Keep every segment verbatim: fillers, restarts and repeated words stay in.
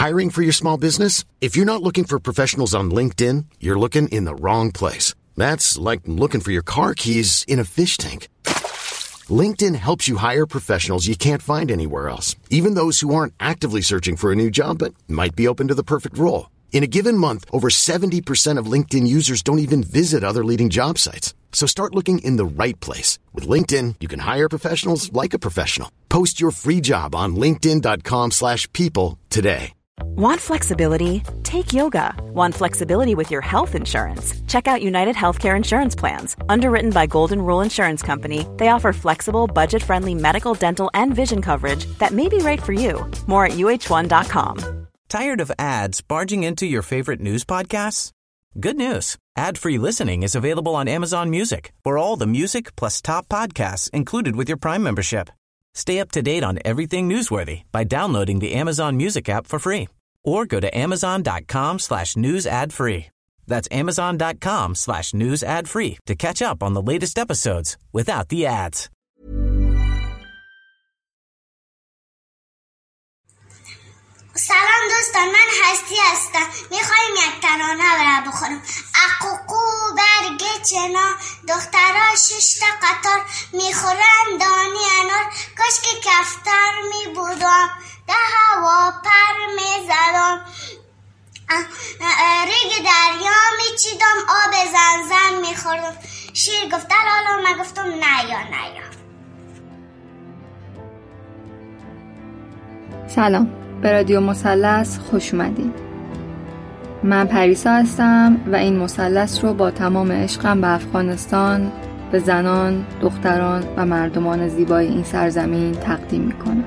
Hiring for your small business? If you're not looking for professionals on LinkedIn, you're looking in the wrong place. That's like looking for your car keys in a fish tank. LinkedIn helps you hire professionals you can't find anywhere else, even those who aren't actively searching for a new job but might be open to the perfect role. In a given month, over seventy percent of LinkedIn users don't even visit other leading job sites. So start looking in the right place. With LinkedIn, you can hire professionals like a professional. Post your free job on linkedin.com slash people today. Want flexibility? Take yoga. Want flexibility with your health insurance? Check out United Healthcare Insurance Plans. Underwritten by Golden Rule Insurance Company, they offer flexible, budget-friendly medical, dental, and vision coverage that may be right for you. More at U H one dot com. Tired of ads barging into your favorite news podcasts? Good news. Ad-free listening is available on Amazon Music for all the music plus top podcasts included with your Prime membership. Stay up to date on everything newsworthy by downloading the Amazon Music app for free or go to amazon.com slash news ad free. That's amazon.com slash news ad free to catch up on the latest episodes without the ads. سلام دوستان، من هستی هستم. میخوایم یک ترانه برای بخورم. اقوقو برگ چنا دخترها شش تا قطار میخورن دانی انار، کاش که کفتر میبودم ده هوا پر میزدم، ریگ دریا میچیدم آب زنزن میخوردم. شیر گفته لالا، من گفتم نه یا نه یا. سلام، به رادیو مثلث خوش اومدین. من پریسا هستم و این مثلث رو با تمام عشقم به افغانستان، به زنان، دختران و مردمان زیبای این سرزمین تقدیم میکنم.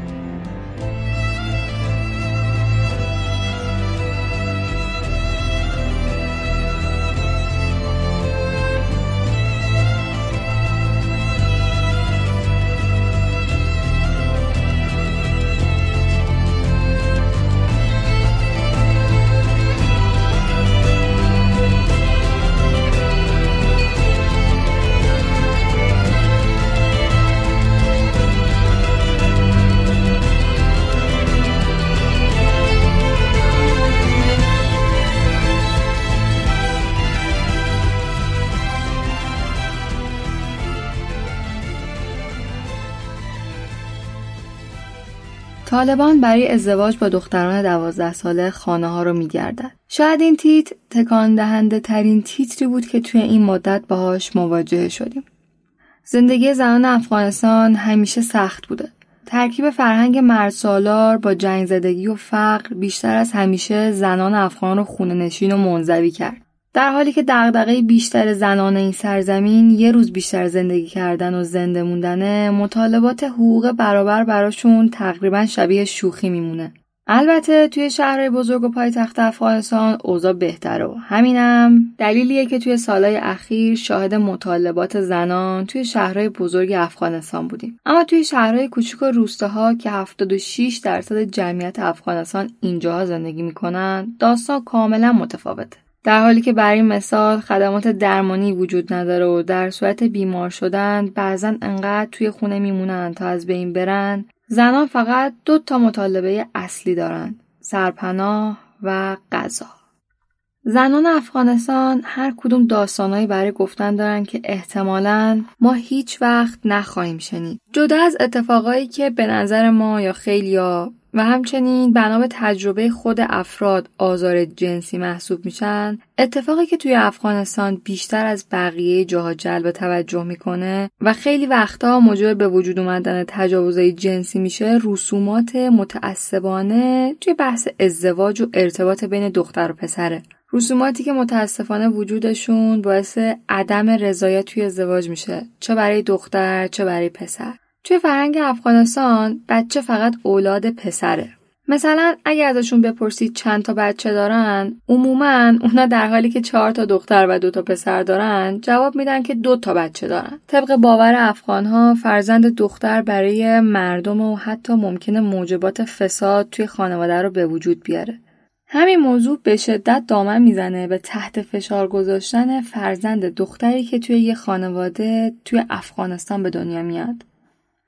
طالبان برای ازدواج با دختران دوازده ساله خانه ها رو می‌گردد. شاید این تیتر تکان دهنده ترین تیتری بود که توی این مدت باهاش مواجه شدیم. زندگی زنان افغانستان همیشه سخت بوده. ترکیب فرهنگ مردسالار با جنگ زدگی و فقر بیشتر از همیشه زنان افغان رو خونه نشین و منزوی کرد. در حالی که دغدغه بیشتر زنان این سرزمین یه روز بیشتر زندگی کردن و زنده موندنه، مطالبات حقوق برابر براشون تقریبا شبیه شوخی میمونه. البته توی شهرهای بزرگ و پایتخت افغانستان اوضاع بهتره و همینم دلیلیه که توی سالهای اخیر شاهد مطالبات زنان توی شهرهای بزرگ افغانستان بودیم. اما توی شهرهای کوچیک و روستاها که هفتاد و شش درصد جمعیت افغانستان اینجاها زندگی میکنن، داستان کاملا متفاوته. در حالی که برای مثال خدمات درمانی وجود نداره و در صورت بیمار شدن بعضن انقدر توی خونه میمونن تا از بین برن، زنان فقط دو تا مطالبه اصلی دارن: سرپناه و غذا. زنان افغانستان هر کدوم داستانایی برای گفتن دارن که احتمالاً ما هیچ وقت نخواهیم شنید. جدا از اتفاقایی که به نظر ما یا خیلیا و همچنین بنا به تجربه خود افراد آزار جنسی محسوب میشن، اتفاقی که توی افغانستان بیشتر از بقیه جاها جلب توجه میکنه و خیلی وقتا موجب به وجود اومدن تجاوزهای جنسی میشه، رسومات متعصبانه توی بحث ازدواج و ارتباط بین دختر و پسره. رسوماتی که متاسفانه وجودشون باعث عدم رضایت توی ازدواج میشه، چه برای دختر چه برای پسر. توی فرهنگ افغانستان بچه فقط اولاد پسره. مثلا اگه ازشون بپرسید چند تا بچه دارن، عموماً اونا در حالی که چهار تا دختر و دو تا پسر دارن جواب میدن که دو تا بچه دارن. طبق باور افغانها فرزند دختر برای مردم و حتی ممکنه موجبات فساد توی خانواده رو به وجود بیاره. همین موضوع به شدت دامن میزنه به تحت فشار گذاشتن فرزند دختری که توی یه خانواده توی افغانستان به دنیا میاد.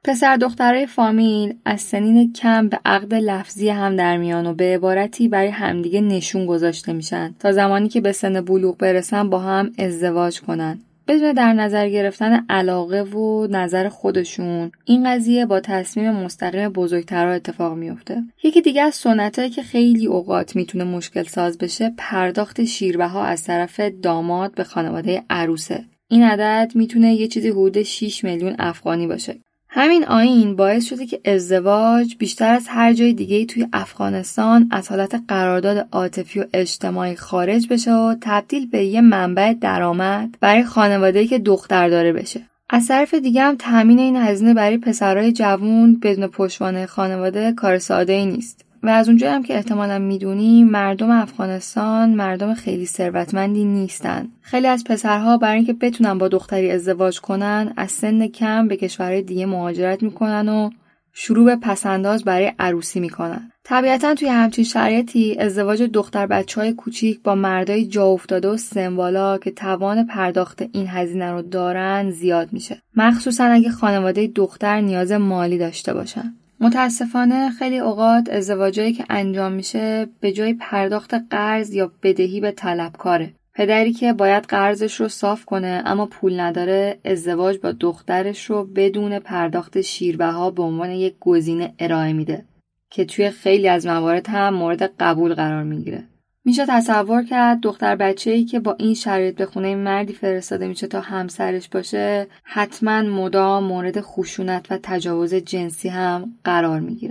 پسر دخترای فامیل از سنین کم به عقد لفظی هم در میان و به عبارتی برای همدیگه نشون گذاشته میشن تا زمانی که به سن بلوغ برسن با هم ازدواج کنن. بدون در نظر گرفتن علاقه و نظر خودشون، این قضیه با تصمیم مستقیم بزرگترها اتفاق میفته. یکی دیگه از سنتایی که خیلی اوقات میتونه مشکل ساز بشه، پرداخت شیربها از طرف داماد به خانواده عروسه. این عدد میتونه یه چیزی حدود شش میلیون افغانی باشه. همین آیین باعث شده که ازدواج بیشتر از هر جای دیگه‌ای توی افغانستان از حالت قرارداد عاطفی و اجتماعی خارج بشه و تبدیل به یه منبع درآمد برای خانواده‌ای که دختر داره بشه. از طرف دیگه هم تامین این هزینه برای پسرای جوون بدون پشتوانه خانواده کار ساده‌ای نیست. و از اونجا هم که احتمالاً میدونی مردم افغانستان مردم خیلی ثروتمندی نیستن. خیلی از پسرها برای اینکه بتونن با دختری ازدواج کنن از سن کم به کشورهای دیگه مهاجرت میکنن و شروع به پسنداز برای عروسی میکنن. طبیعتاً توی همچین شرایطی ازدواج دختر بچه‌های کوچیک با مردای جا افتاده و سنبالا که توان پرداخت این هزینه رو دارن زیاد میشه. مخصوصاً اگه خانواده دختر نیاز مالی داشته باشن. متاسفانه خیلی اوقات ازدواجایی که انجام میشه به جای پرداخت قرض یا بدهی به طلبکاره. پدری که باید قرضش رو صاف کنه اما پول نداره، ازدواج با دخترش رو بدون پرداخت شیربها به عنوان یک گزینه ارائه میده که توی خیلی از موارد هم مورد قبول قرار میگیره. میشه تصور کرد دختر بچه‌ای که با این شرایط به خونه مردی فرستاده میشه تا همسرش باشه حتما مدام مورد خشونت و تجاوز جنسی هم قرار میگیره.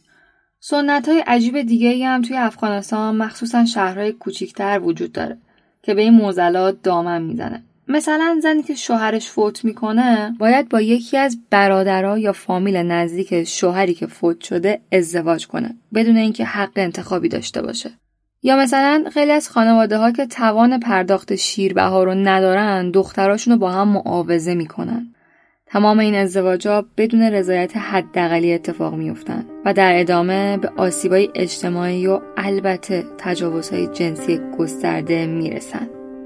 سنت‌های عجیب دیگه‌ای هم توی افغانستان مخصوصا شهرهای کوچیک‌تر وجود داره که به این معضلات دامن میزنه. مثلا زنی که شوهرش فوت میکنه باید با یکی از برادرها یا فامیل نزدیک شوهری که فوت شده ازدواج کنه بدون اینکه حق انتخابی داشته باشه. یا مثلا خیلی از خانواده ها که توان پرداخت شیربها رو ندارن دختراشون رو با هم معاوضه میکنن. تمام این ازدواجا بدون رضایت حداقلی اتفاق میفتن و در ادامه به آسیبای اجتماعی و البته تجاوزهای جنسی گسترده میرسن.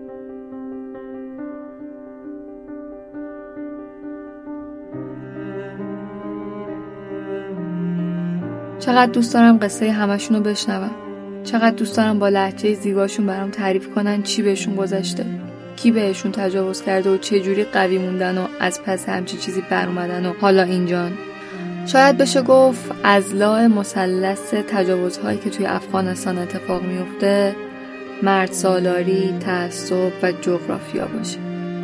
چقدر دوست دارم قصه همشون رو بشنوم. چقدر دوست دارم با لهجه زیباشون برام تعریف کنن چی بهشون گذشته، کی بهشون تجاوز کرده و چه جوری قوی موندن و از پس همچی چیزی بر اومدن و حالا اینجان. شاید بشه گفت اضلاع مثلث تجاوزهایی که توی افغانستان اتفاق میفته مرد سالاری، تعصب و جغرافیا باشه.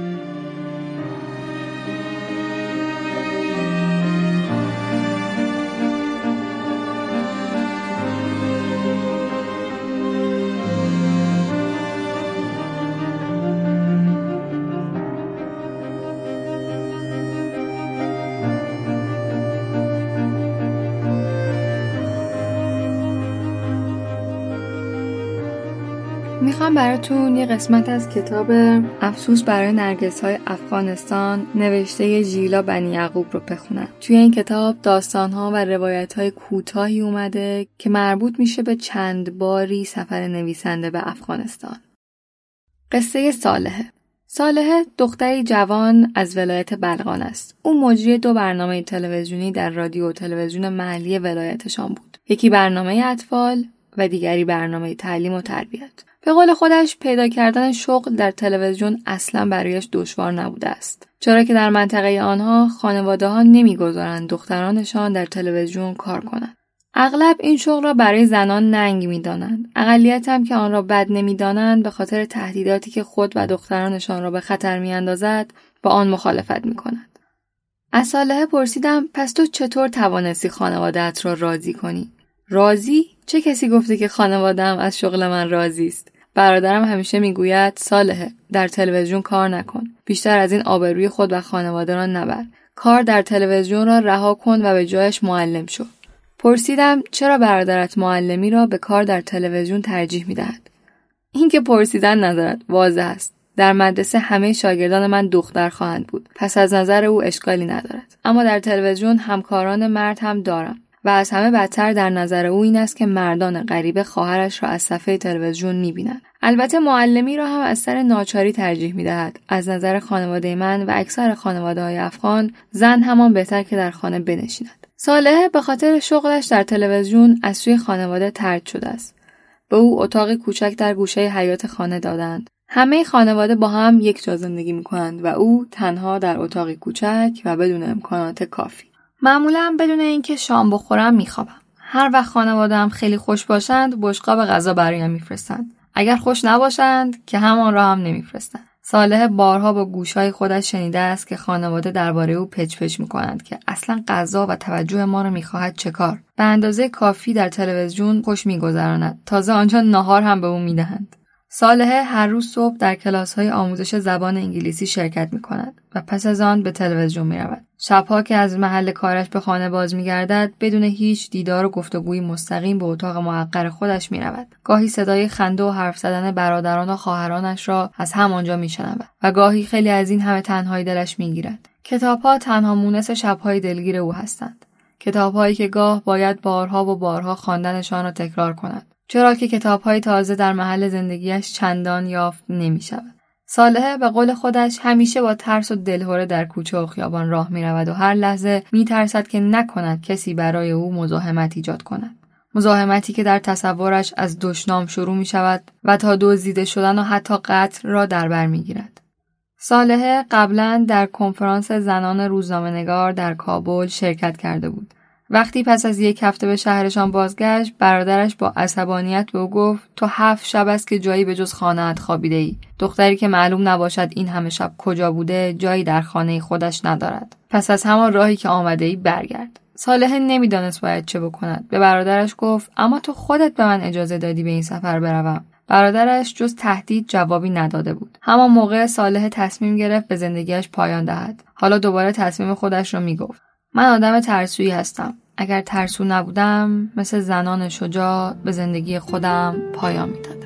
میخوام براتون یه قسمت از کتاب افسوس برای نرگس‌های افغانستان نوشته ژیلا بنی یعقوب رو بخونم. توی این کتاب داستان‌ها و روایت‌های کوتاهی اومده که مربوط میشه به چند باری سفر نویسنده به افغانستان. قصه صالحه. صالحه دختری جوان از ولایت بلغان است. او مجری دو برنامه تلویزیونی در رادیو و تلویزیون محلی ولایتشان بود. یکی برنامه اطفال و دیگری برنامه تعلیم و تربیت. به قول خودش پیدا کردن شغل در تلویزیون اصلا برایش دشوار نبوده است، چرا که در منطقه آنها خانواده‌ها نمیگذارند دخترانشان در تلویزیون کار کنند. اغلب این شغل را برای زنان ننگ می‌دانند. اقلیت هم که آن را بد نمی‌دانند به خاطر تهدیداتی که خود و دخترانشان را به خطر می‌اندازد با آن مخالفت می‌کنند. از صالحه پرسیدم پس تو چطور توانستی خانواده‌ات را راضی کنی؟ راضی؟ چه کسی گفته که خانواده‌ام از شغل من راضی است؟ برادرم همیشه میگوید صالحه در تلویزیون کار نکن. بیشتر از این آبروی خود و خانواده را نبر. کار در تلویزیون را رها کن و به جایش معلم شو. پرسیدم چرا برادرت معلمی را به کار در تلویزیون ترجیح میدهد؟ این که پرسیدن ندارد، واضح است. در مدرسه همه شاگردان من دختر خواهند بود. پس از نظر او اشکالی ندارد. اما در تلویزیون همکاران مرد هم دارم. و از همه بدتر در نظر او این است که مردان غریبه خواهرش را از صفحه تلویزیون می‌بینند. البته معلمی را هم از سر ناچاری ترجیح می‌دهد. از نظر خانواده من و اکثر خانواده‌های افغان، زن همان بهتر که در خانه بنشیند. صالحه به خاطر شغلش در تلویزیون از سوی خانواده طرد شده است. به او اتاق کوچک در گوشه حیاط خانه دادند. همه خانواده با هم یک جا زندگی می‌کنند و او تنها در اتاقی کوچک و بدون امکانات کافی. معمولاً بدون اینکه شام بخورم می‌خوابم. هر وقت خانواده‌ام خیلی خوش باشند، بشقاب غذا برایم می‌فرستند. اگر خوش نباشند که همان را هم نمی‌فرستند. صالح بارها با گوش‌های خودش شنیده است که خانواده درباره او پچ پچ می‌کنند که اصلاً غذا و توجه ما را می‌خواهد چه کار. به اندازه کافی در تلویزیون خوش می‌گذراند. تازه آنجا ناهار هم به او می‌دهند. صالحه هر روز صبح در کلاس‌های آموزش زبان انگلیسی شرکت می‌کند و پس از آن به تلویزیون می‌رود. شب‌ها که از محل کارش به خانه باز می‌گردد، بدون هیچ دیدار و گفتگوی مستقیم به اتاق محقر خودش می‌رود. گاهی صدای خنده و حرف زدن برادران و خواهرانش را از همانجا می‌شنود و گاهی خیلی از این همه تنهایی دلش می‌گیرد. کتاب‌ها تنها مونس شب‌های دلگیر او هستند. کتاب‌هایی که گاه باید بارها و بارها خواندنشان را تکرار کند. چرا که کتاب‌های تازه در محل زندگیش چندان یافت نمی‌شود. صالحه به قول خودش همیشه با ترس و دلهره در کوچه و خیابان راه می‌رود و هر لحظه می‌ترسد که نکند کسی برای او مزاحمت ایجاد کند. مزاحمتی که در تصورش از دشنام شروع می‌شود و تا دزدیده شدن و حتی قتل را در بر می‌گیرد. صالحه قبلاً در کنفرانس زنان روزنامه‌نگار در کابل شرکت کرده بود. وقتی پس از یک هفته به شهرشان بازگشت، برادرش با عصبانیت به او گفت تو هفت شب است که جایی به جز خانه‌ات خوابیده ای. دختری که معلوم نباشد این همه شب کجا بوده، جایی در خانه خودش ندارد. پس از همان راهی که آمده ای برگرد. صالحه نمیدانست باید چه بکند. به برادرش گفت اما تو خودت به من اجازه دادی به این سفر بروم. برادرش جز تهدید جوابی نداده بود. همان موقع صالحه تصمیم گرفت به زندگیش پایان دهد. حالا دوباره تصمیم خودش را میگفت. من آدم ترسویی هستم. اگر ترسو نبودم مثل زنان شجاع به زندگی خودم پایان میدادم.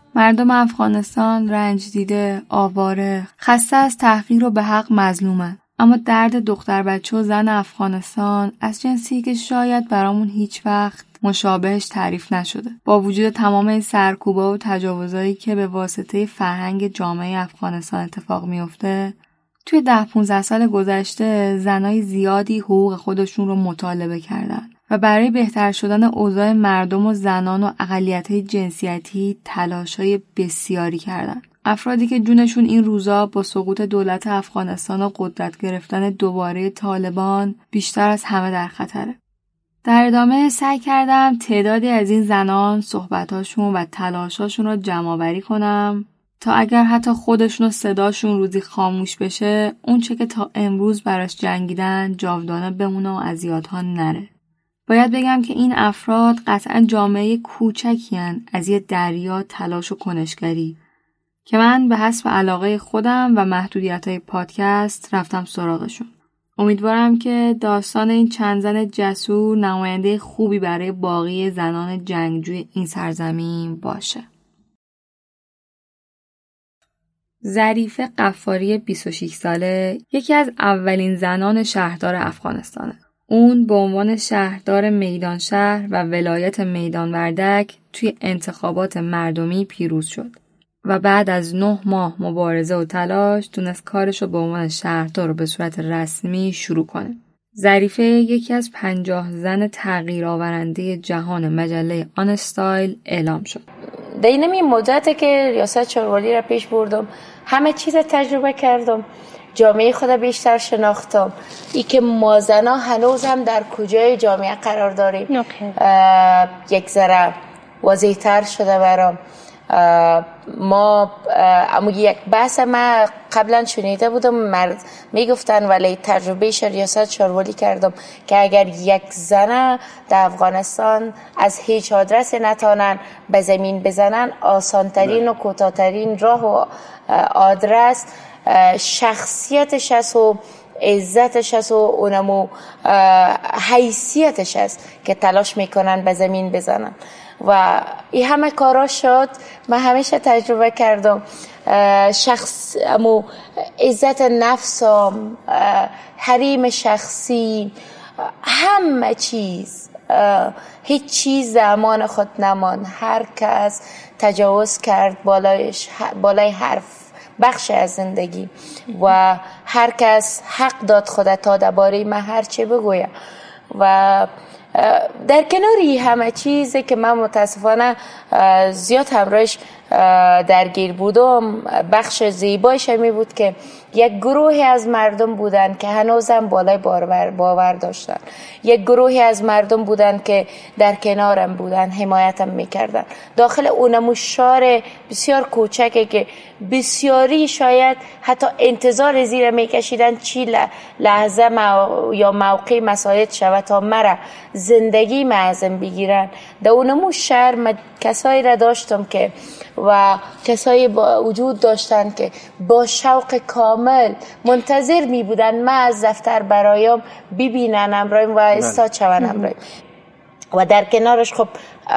مردم افغانستان رنج دیده، آواره، خسته از تحقیر و به حق مظلومن. اما درد دختر بچه و زن افغانستان از جنسی که شاید برامون هیچ وقت مشابهش تعریف نشده. با وجود تمام این سرکوبا و تجاوزایی که به واسطه فرهنگ جامعه افغانستان اتفاق میفته، توی ده پونزده سال گذشته زنای زیادی حقوق خودشون رو مطالبه کردن و برای بهتر شدن اوضاع مردم و زنان و اقلیت‌های جنسیتی تلاش‌های بسیاری کردن. افرادی که جونشون این روزا با سقوط دولت افغانستان و قدرت گرفتن دوباره طالبان بیشتر از همه در خطره. در ادامه سعی کردم تعدادی از این زنان صحبتاشون و تلاشاشون رو جمع‌آوری کنم تا اگر حتی خودشون و صداشون روزی خاموش بشه، اون چه که تا امروز براش جنگیدن جاودانه بمونه و از یادها نره. باید بگم که این افراد قطعاً جامعه کوچکی هن از یه دریا تلاش و کنشگری که من به حسب علاقه خودم و محدودیت‌های پادکست رفتم سراغشون. امیدوارم که داستان این چند زن جسور نماینده خوبی برای باقی زنان جنگجوی این سرزمین باشه. ظریفه قفاری بیست و شش ساله یکی از اولین زنان شهردار افغانستانه. اون به عنوان شهردار میدان شهر و ولایت میدان وردک توی انتخابات مردمی پیروز شد و بعد از نه ماه مبارزه و تلاش تونست کارش رو به عنوان شهردار رو به صورت رسمی شروع کنه. ظریفه یکی از پنجاه زن تغییر آورنده جهان مجله آن استایل اعلام شد. در این مدتی که ریاست شاروالی را پیش بردم همه چیز تجربه کردم، جامعه خود بیشتر شناختم. ای که ما زنا هنوز هم در کجای جامعه قرار داریم یک ذره واضح تر شده برام. ما اما یک بحث ما قبلا شنیده بودم، مرد میگفتن ولی تجربه ریاست شاروالی کردم که اگر یک زن در افغانستان از هیچ آدرس نتانن به زمین بزنن، آسانترین و کوتاه‌ترین راه و آدرس شخصیتش است و عزتش است و اونمو حیثیتش است که تلاش میکنن به زمین بزنن و این همه کارا شد. من همیشه تجربه کردم شخص امو عزت نفسم، حریم شخصی، همه چیز، هیچ چیز امان خود نمان. هر کس تجاوز کرد بالایش بالای حرف بخش از زندگی و هر کس حق داد خود تا درباره من هر چه بگویم. و در کناری همه چیزی که من متاسفانه زیاد همراهش درگیر بودم، بخش زیبایش می بود که یک گروهی از مردم بودن که هنوزم بالای باور, باور داشتن، یک گروهی از مردم بودن که در کنارم بودن، حمایتم میکردن. داخل اونمو شار بسیار کوچکه که بسیاری شاید حتی انتظار زیر میکشیدن چی لحظه مو... یا موقع مساعد شود تا مرا زندگی معظم بگیرن. در اونمو شهر من کسایی را داشتم که و کسایی با وجود داشتن که با شوق کامل منتظر می بودن من از دفتر برایم ببینن امرایم و استاد شون امرایم. و در کنارش خب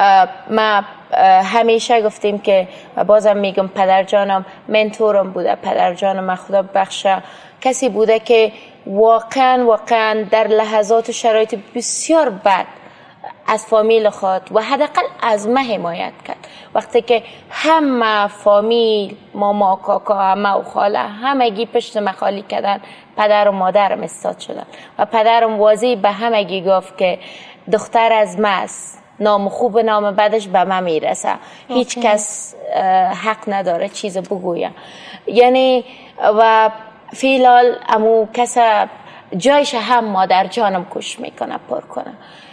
ما همیشه گفتیم که بازم میگم پدر جانم منتورم بوده، پدر جانم خدا بخشه کسی بوده که واقعا واقعا در لحظات و شرایط بسیار بد از فامیل خود و حداقل از من حمایت کرد. وقتی که همه فامیل، ماما، کاکا، عمه و خاله همگی پشت من خالی کردن، پدر و مادرم استاد شدن و پدرم واضح به همگی گفت که دختر از من است، نام خوب نام بدش به من میرسه، هیچ کس حق نداره چیز بگویه. یعنی و فیلال امو کس جایش هم مادر جانم کش میکنه پر کنه.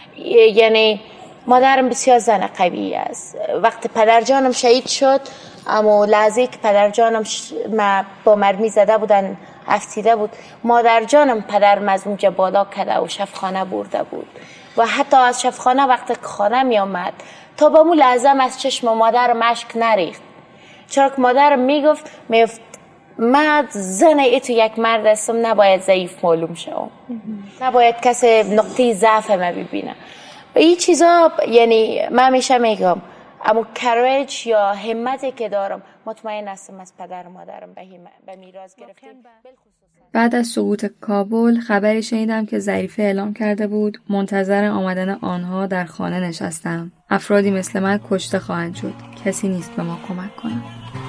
یعنی مادرم بسیار زن قوی است. وقتی پدر جانم شهید شد، اما لحظه که پدر جانم ش... ما با مرمی زده بودن افتیده بود، مادر جانم پدر مزموم بالا کرده و شفخانه برده بود و حتی از شفخانه وقتی که خانه می آمد تا به مو لحظه از چشم مادر مشک نریخت، چرا که مادرم میگفت میفت من زن ایتو یک مرد هستم، نباید ضعیف معلوم شوم، نباید کسی نقطه ضعف ما ببینه. و این چیزا یعنی من همیشه میگم اما کریج یا همتی که دارم مطمئن هستم از پدر و مادرم به میراث گرفتیم. بعد از سقوط کابل خبری شنیدم که ظریفه اعلام کرده بود منتظر آمدن آنها در خانه نشستم. افرادی مثل من کشته خواهند شد. کسی نیست به ما کمک کنه.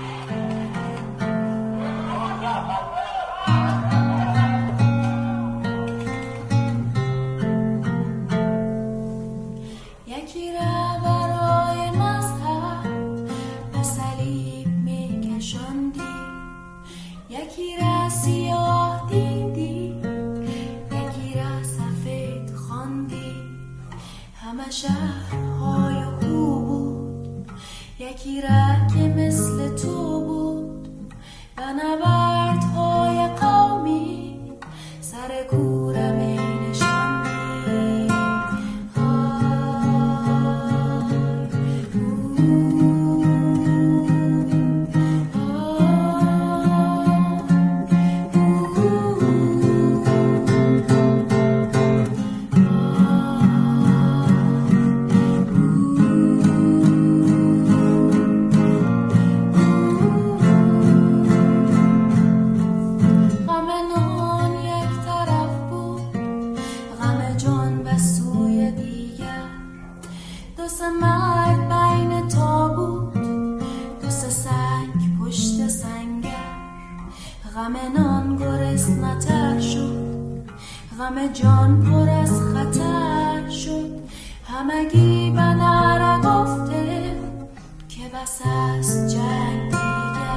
شهرهای خوب بود، یکی را که مثل تو بود، و نبردهای قومی سر کوره می نشاندی. غم جان پر از خطر شد، همگی به نره گفته که بس است جنگ دیگر.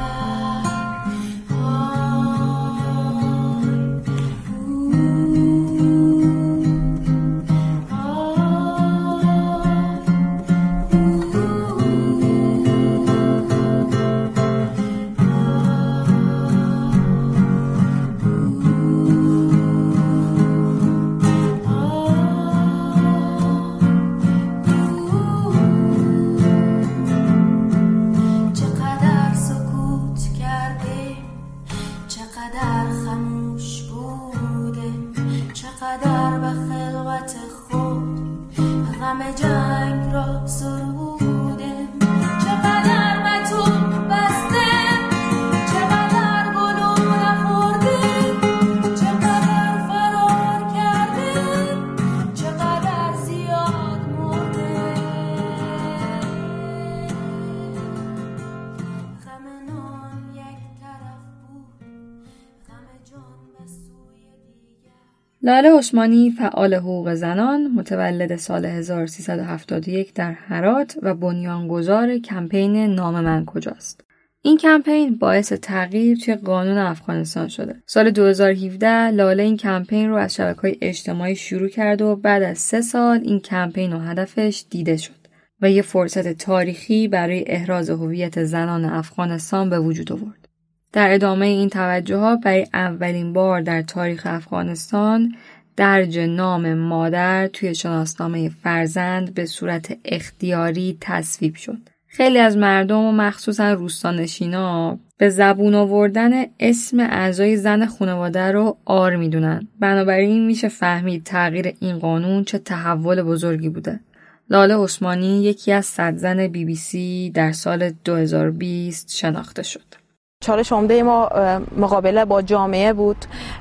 لاله عثمانی فعال حقوق زنان، متولد سال هزار و سیصد و هفتاد و یک در هرات و بنیانگذار کمپین نام من کجاست. این کمپین باعث تغییر توی قانون افغانستان شده. سال دو هزار و هفده لاله این کمپین رو از شبکه‌های اجتماعی شروع کرد و بعد از سه سال این کمپین و هدفش دیده شد و یه فرصت تاریخی برای احراز هویت زنان افغانستان به وجود آورد. در ادامه این توجهات برای اولین بار در تاریخ افغانستان درج نام مادر توی شناسنامه فرزند به صورت اختیاری تصویب شد. خیلی از مردم و مخصوصا روستانشینا به زبون آوردن اسم اعضای زن خانواده رو عار میدونن. بنابراین میشه فهمید تغییر این قانون چه تحول بزرگی بوده. لاله عثمانی یکی از صد زن بی بی سی در سال دو هزار و بیست شناخته شد. چالش عمده ما مقابله با جامعه بود،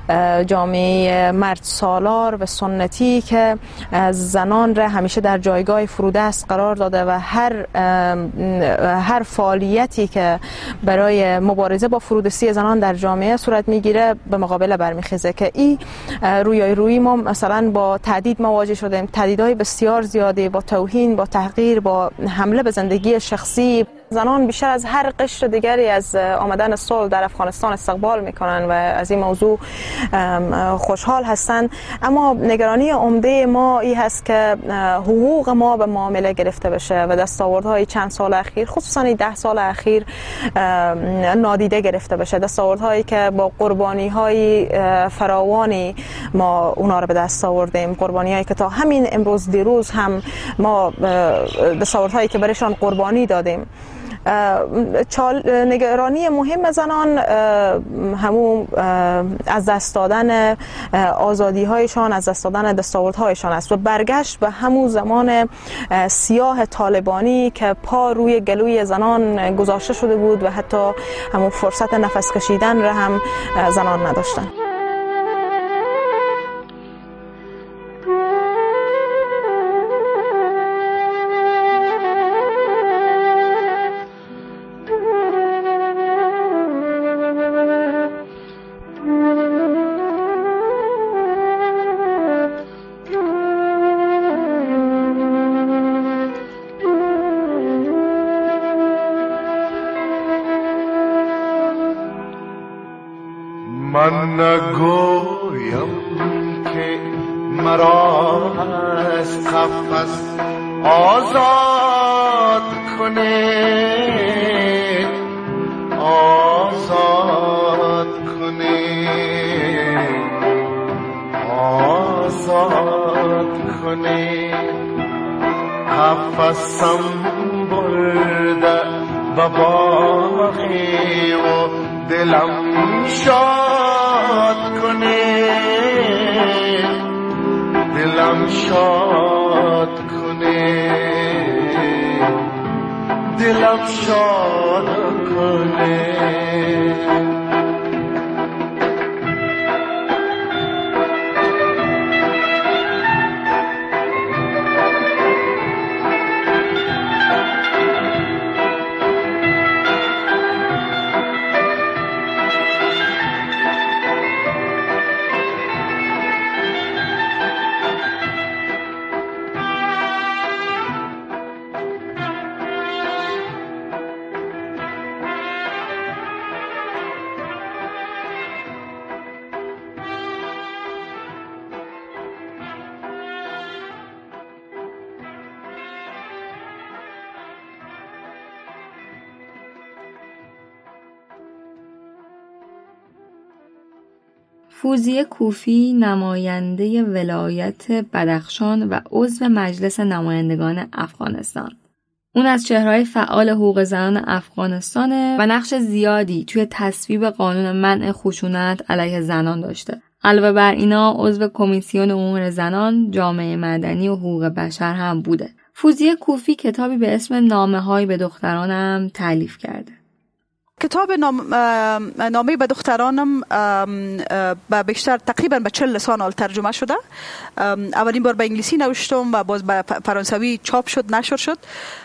جامعه مرد سالار و سنتی که زنان را همیشه در جایگاه فرودست قرار داده و هر هر فعالیتی که برای مبارزه با فرودستی زنان در جامعه صورت میگیره به مقابله برمیخیزه که این رویای روی ما مثلا با تهدید مواجه شدیم، تهدیدهای بسیار زیادی، با توهین، با تحقیر، با حمله به زندگی شخصی. زنان بیشتر از هر قشر دیگری از آمدن صلح در افغانستان استقبال میکنن و از این موضوع خوشحال هستند، اما نگرانی عمده ما این هست که حقوق ما به معامله گرفته بشه و دستاوردهای چند سال اخیر، خصوصا این ده سال اخیر نادیده گرفته بشه. دستاوردهایی که با قربانی‌های فراوانی ما اونا رو به دست آوردیم، قربانی‌هایی که تا همین امروز دیروز هم ما دستاوردهایی که برایشان قربانی دادیم نگرانی مهم زنان همون از دست دادن آزادی هایشان، از دست دادن دستاوردهایشان است و برگشت به همون زمان سیاه طالبانی که پا روی گلوی زنان گذاشته شده بود و حتی همون فرصت نفس کشیدن را هم زنان نداشتند. من نگویم که مرا از قفس آزاد کنید، آزاد کنید، آزاد کنید. قفسم برده به باغی و دلم شاد کنید، دلم شاد کنید، دلم شاد کنید. فوزیه کوفی نماینده ولایت بدخشان و عضو مجلس نمایندگان افغانستان. اون از چهره‌های فعال حقوق زنان افغانستانه و نقش زیادی توی تصویب قانون منع خشونت علیه زنان داشته. علاوه بر اینا عضو کمیسیون امور زنان، جامعه مدنی و حقوق بشر هم بوده. فوزیه کوفی کتابی به اسم نامه‌های به دخترانم تالیف کرده. کتاب نام، نامه به دخترانم به بیشتر تقریبا به چهل لسان ترجمه شده. اولین بار به انگلیسی نوشتم و باز به فرانسوی چاپ شد، نشر شد.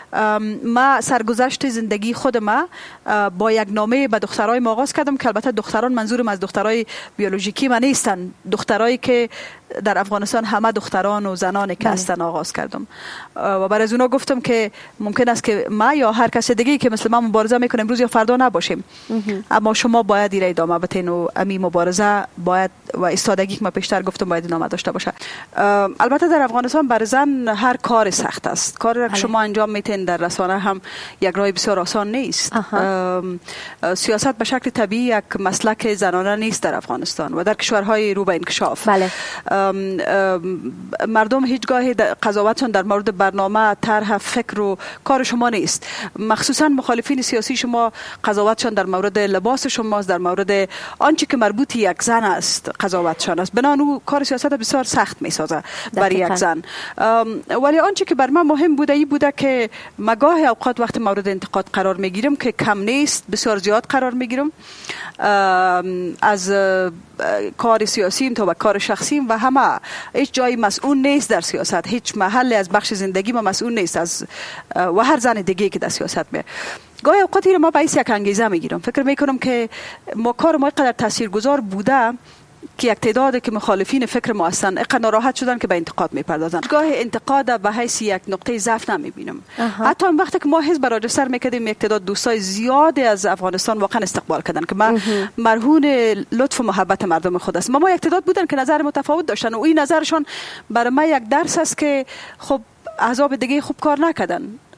ما سرگذشت زندگی خود ما با یک نامه به دخترای ما آغاز کردم که البته دختران منظورم از دخترای بیولوژیکی ما نیستن، دخترایی که در افغانستان همه دختران و زنانی که هستن آغاز کردم و برای از اونا گفتم که ممکن است که ما یا هر کس دیگه‌ای که مثل ما مبارزه میکنه امروز یا فردا نباشیم، اما شما باید ایره ادامه بدین و امی مبارزه باید و ایستادگی که ما پیشتر گفتم باید ادامه داشته باشه. البته در افغانستان برای زن هر کار سخت است. کاری که شما انجام میتین در رسانه هم یک راه بسیار آسان نیست. سیاست به شکل طبیعی یک مسلک زنانه نیست در افغانستان و در کشورهای رو به انکشاف. بله. مردم هیچگاه قضاوتشان در مورد برنامه، طرح، فکر و کار شما نیست. مخصوصا مخالفین سیاسی شما قضاوتشان در مورد لباس شماست، در مورد آنچه که مربوط یک زن است قضاوتشان است. بنابراین کار سیاست بسیار سخت میسازه برای یک زن. ولی آنچه که بر من مهم بوده ای بوده که مگاه اوقات وقت مورد انتقاد قرار میگیرم که کم نیست، بسیار زیاد قرار میگیرم، از کار سیاسیم تا به کار شخصیم و همه. هیچ جایی مسئول نیست در سیاست، هیچ محل از بخش زندگی ما مسئول نیست از و هر زن دیگه که در سیاست میه. گاهی اوقات این ما باعث یک انگیزه میگیرم، فکر میکنم که ما کار ما اینقدر تاثیرگذار بوده که یک تعداد که مخالفین فکر ما هستن اینقدر ناراحت شدن که به انتقاد میپردازن. گاهی انتقاد به حیث یک نقطه ضعف نمیبینم. حتی این وقتی که ما حزب راجستر میکردیم یک تعداد دوستای زیادی از افغانستان واقعا استقبال کردن که ما مرهون لطف و محبت مردم خود است. ما ما یک تعداد بودن که نظر متفاوت داشتن و این نظرشان برای ما یک درس است که خب احزاب دیگه خوب کار نکردن،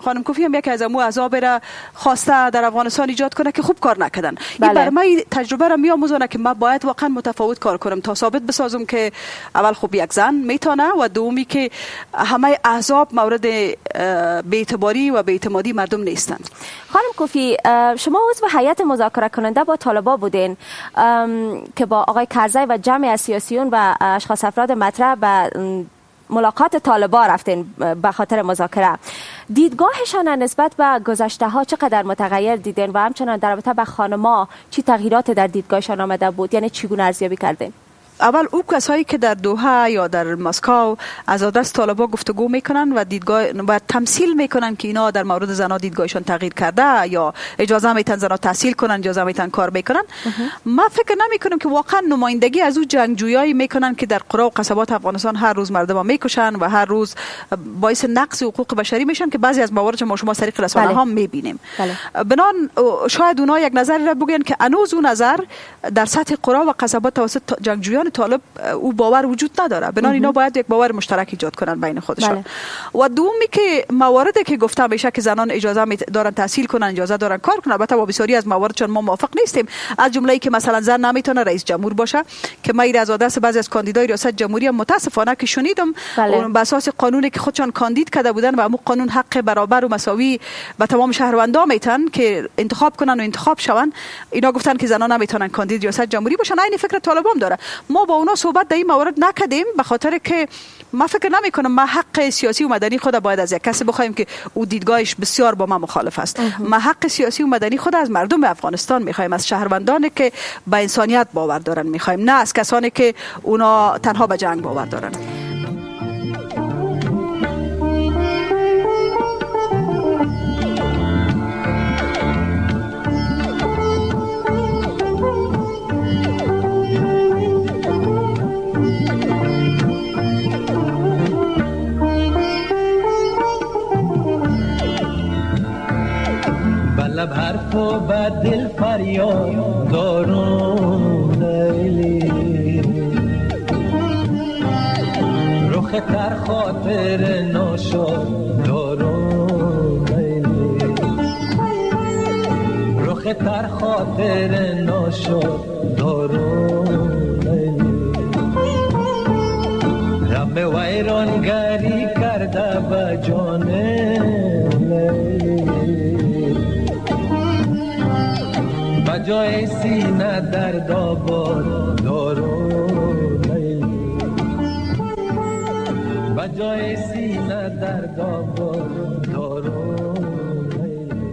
خانم کوفی هم یکی از امو عذاب را خواسته در افغانستان ایجاد کنه که خوب کار نکردن. بله. این برای من تجربه را میآموزونه که من باید واقعا متفاوت کار کنم تا ثابت بسازم که اول خوب یک زن میتونه و دومی که همه احزاب مورد بی‌اعتباری و بی‌اعتمادی مردم نیستند. خانم کوفی، شما عضو هیئت مذاکره کننده با طالبان بودین که با آقای کرزی و جمع از سیاسیون و اشخاص افراد مطرح به ملاقات طالبان رفتین به خاطر مذاکره. دیدگاهشان نسبت به گذشته ها چقدر متغیر دیدین و همچنان در رابطه با خانم‌ها چی تغییرات در دیدگاهشان آمده بود؟ یعنی چگونه ارزیابی کردین؟ اول او کسایی که در دوحه یا در مسکو از آدرس طالبان گفتگو میکنن و دیدگاه و تمثیل میکنن که اینا در مورد زنا دیدگاهشان تغییر کرده یا اجازه میتن زنا تحصیل کنن، اجازه میتن کار بکنن، ما فکر نمیکنم که واقعا نمایندگی از او جنگجویایی میکنن که در قرا و قصبات افغانستان هر روز مردم میکشن و هر روز باعث نقض حقوق بشری میشن که بعضی از موارد ما شما طریق رسانه بله. ها میبینیم. بله. بنان شاید اونها یک نظری را بگن که انوز اون نظر در سطح قرا و قصبات توسط جنگجویان طالب او باور وجود نداره. بنابراین اینا باید یک باور مشترک ایجاد کنن بین خودشان. بله. و دومی که مواردی که گفتم میشه که زنان اجازه دارن تحصیل کنن، اجازه دارن کار کنن، البته با بسیاری از موارد چون ما موافق نیستیم، از جمله ای که مثلا زن نمیتونه رئیس جمهور باشه که ما از آدرس بعضی از کاندیدای ریاست جمهوری متاسفانه که شنیدم بله. اون بر اساس قانونی که خودشان کاندید کرده بودن و همون قانون حق برابر و مساوی به تمام شهروندان میتن که انتخاب کنن و انتخاب شون، اینا گفتن که زنان نمیتونن کاندید ریاست جمهوری باشن. این فکر طالبان داره. ما با اونا صحبت در این موارد نکردیم به خاطر که ما فکر نمی کنم ما حق سیاسی و مدنی خود باید از یک کسی بخوایم که او دیدگاهش بسیار با ما مخالف است. ما حق سیاسی و مدنی خود از مردم افغانستان میخوایم، از شهروندانی که به انسانیت باور دارن میخوایم، نه از کسانی که اونا تنها به جنگ باور دارن. لب حرف و بر دل فریاد دارم لیلی، رخ تر خاطر ناشاد دارم لیلی، رخ تر خاطر ناشاد دارم لیلی، رب ویرانگری کرده به جان لیلی، جای سینه درد آباد دارم لیلی، بجای سینه درد آباد دارم لیلی.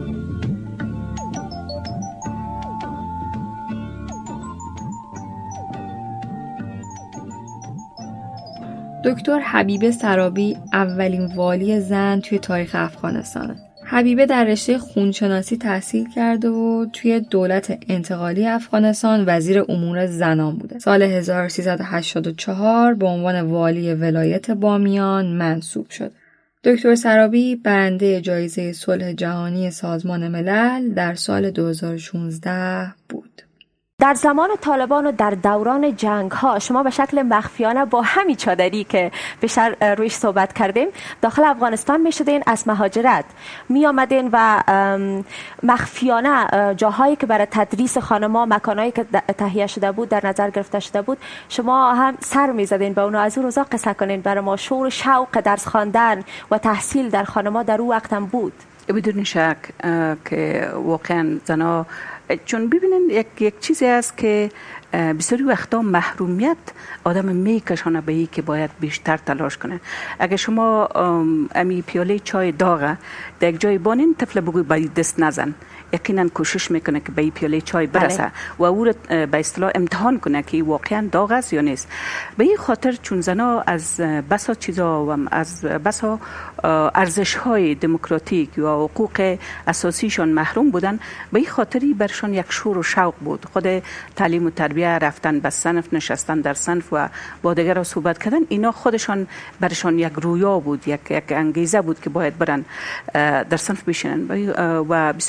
دکتر حبیبه سرابی اولین والی زن توی تاریخ افغانستانه. حبیبه در رشته خونشناسی تحصیل کرده و توی دولت انتقالی افغانستان وزیر امور زنان بوده. سال هزار و سیصد و هشتاد و چهار به عنوان والی ولایت بامیان منصوب شد. دکتر سرابی برنده جایزه صلح جهانی سازمان ملل در سال دو هزار و شانزده بود. در زمان طالبان و در دوران جنگ ها شما به شکل مخفیانه با همین چادری که بیشتر رویش صحبت کردیم داخل افغانستان می شدین، از مهاجرت می آمدین و مخفیانه جاهایی که برای تدریس خانما، مکانهایی که تهیه شده بود در نظر گرفته شده بود شما هم سر می زدین به اونا. از اون روزا قصه کنین برای ما. شور شوق درس خواندن و تحصیل در خانما در اون وقت هم بود؟ بدون شک که واقعا زنا، چون ببینین یک یک چیزی است که بسیاری وقتا محرومیت آدم میکشانه به این که باید بیشتر تلاش کنه. اگه شما امی پیاله چای داغه در یک جای بانین، طفل بگوی باید دست نزن، یقینا کوشش میکنه که به این پیاله چای برسه بله. و او رو به اصطلاح امتحان کنه که واقعا داغ است یا نیست. به این خاطر چون زنا از بسا چیزا و از بسا ارزش های دموکراتیک و حقوق اساسیشان محروم بودن، به این خاطری برشان یک شور و شوق بود. خود تعلیم و تربیه، رفتن به صنف، نشستن در صنف و با دیگران صحبت کردن، اینا خودشان برشان یک رویا بود، یک یک انگیزه بود که باید برن در صنف بشینن و بسیار با شوق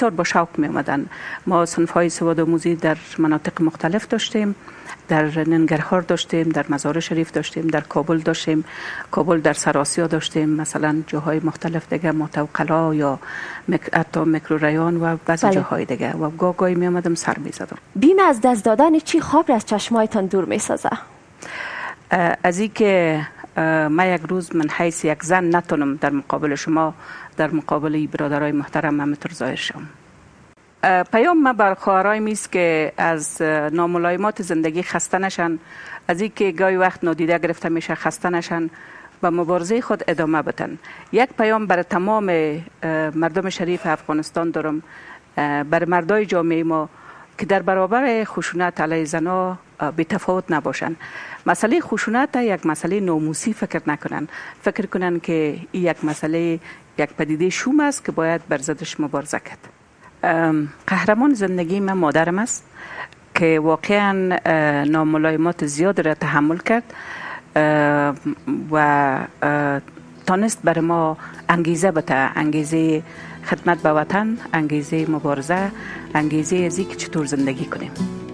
عراق می آمدن. ما صنف‌های سواد آموزی در مناطق مختلف داشتیم، در ننگرهار داشتیم، در مزار شریف داشتیم، در کابل داشتیم، کابل در سراسیا داشتیم، مثلا جاهای مختلف دیگه متوقلا یا مک... حتی میکروریان و بعضی بله. جاهای دیگه و گاه گاهی می آمدم سر می زدم. بیم از دست دادن چی خواب از چشمایتان دور می سازه؟ از این که من یک روز من حیث یک زن نتونم در مقابل شما، در مقابل برادرای محترم همینطور ظاهر شم. پیام ما بر خواهرای میست که از ناملایمات زندگی خسته نشن، از این که گاهی وقت نادیده گرفته میشه خسته نشن و مبارزه خود ادامه بدن. یک پیام بر تمام مردم شریف افغانستان دارم، بر مردای جامعه ما که در برابر خشونت علیه زنها بی تفاوت نباشن. مسئله خشونت یک مسئله ناموسی فکر نکنن، فکر کنن که این یک مسئله یک پدیده شوم است که باید بر ضدش مبارزه کرد. قهرمان زندگی من مادرم است که واقعا ناملایمات زیاد را تحمل کرد و تانست بر ما انگیزه بده، انگیزه خدمت به وطن، انگیزه مبارزه، انگیزه از اینکه چطور زندگی کنیم.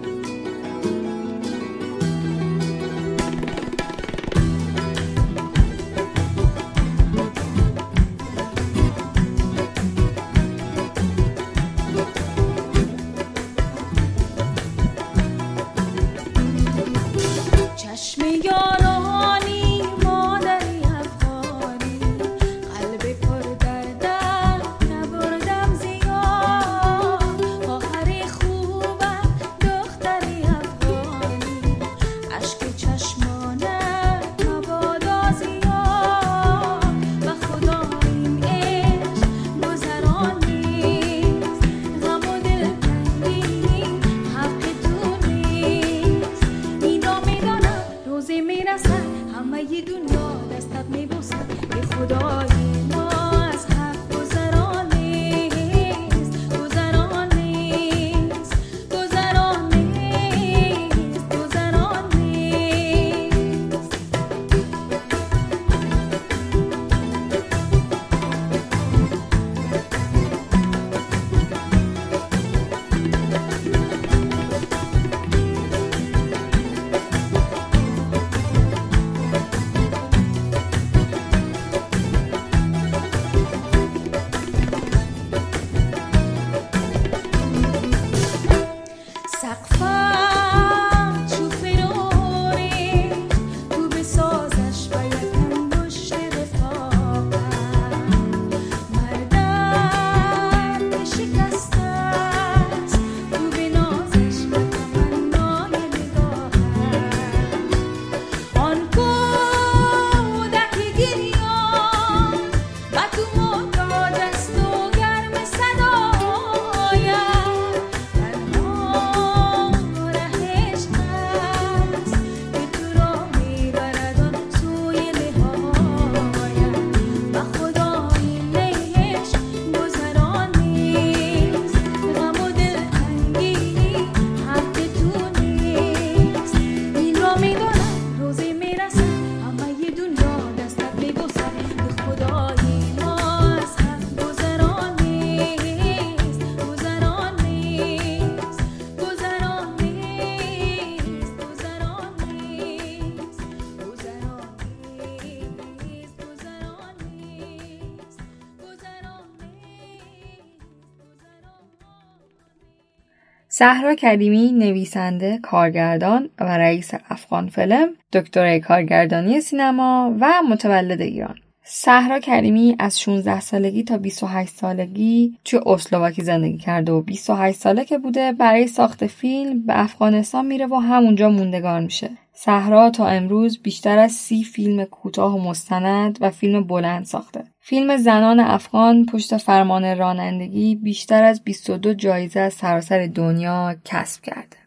صحرا کریمی نویسنده، کارگردان و رئیس افغان فیلم، دکترای کارگردانی سینما و متولد ایران. صحرا کریمی از شانزده سالگی تا بیست و هشت سالگی توی اسلواکی زندگی کرده و بیست و هشت ساله که بوده برای ساخت فیلم به افغانستان میره و همونجا موندگار میشه. صحرا تا امروز بیشتر از سی فیلم کوتاه و مستند و فیلم بلند ساخته. فیلم زنان افغان پشت فرمان رانندگی بیشتر از بیست و دو جایزه از سراسر دنیا کسب کرده.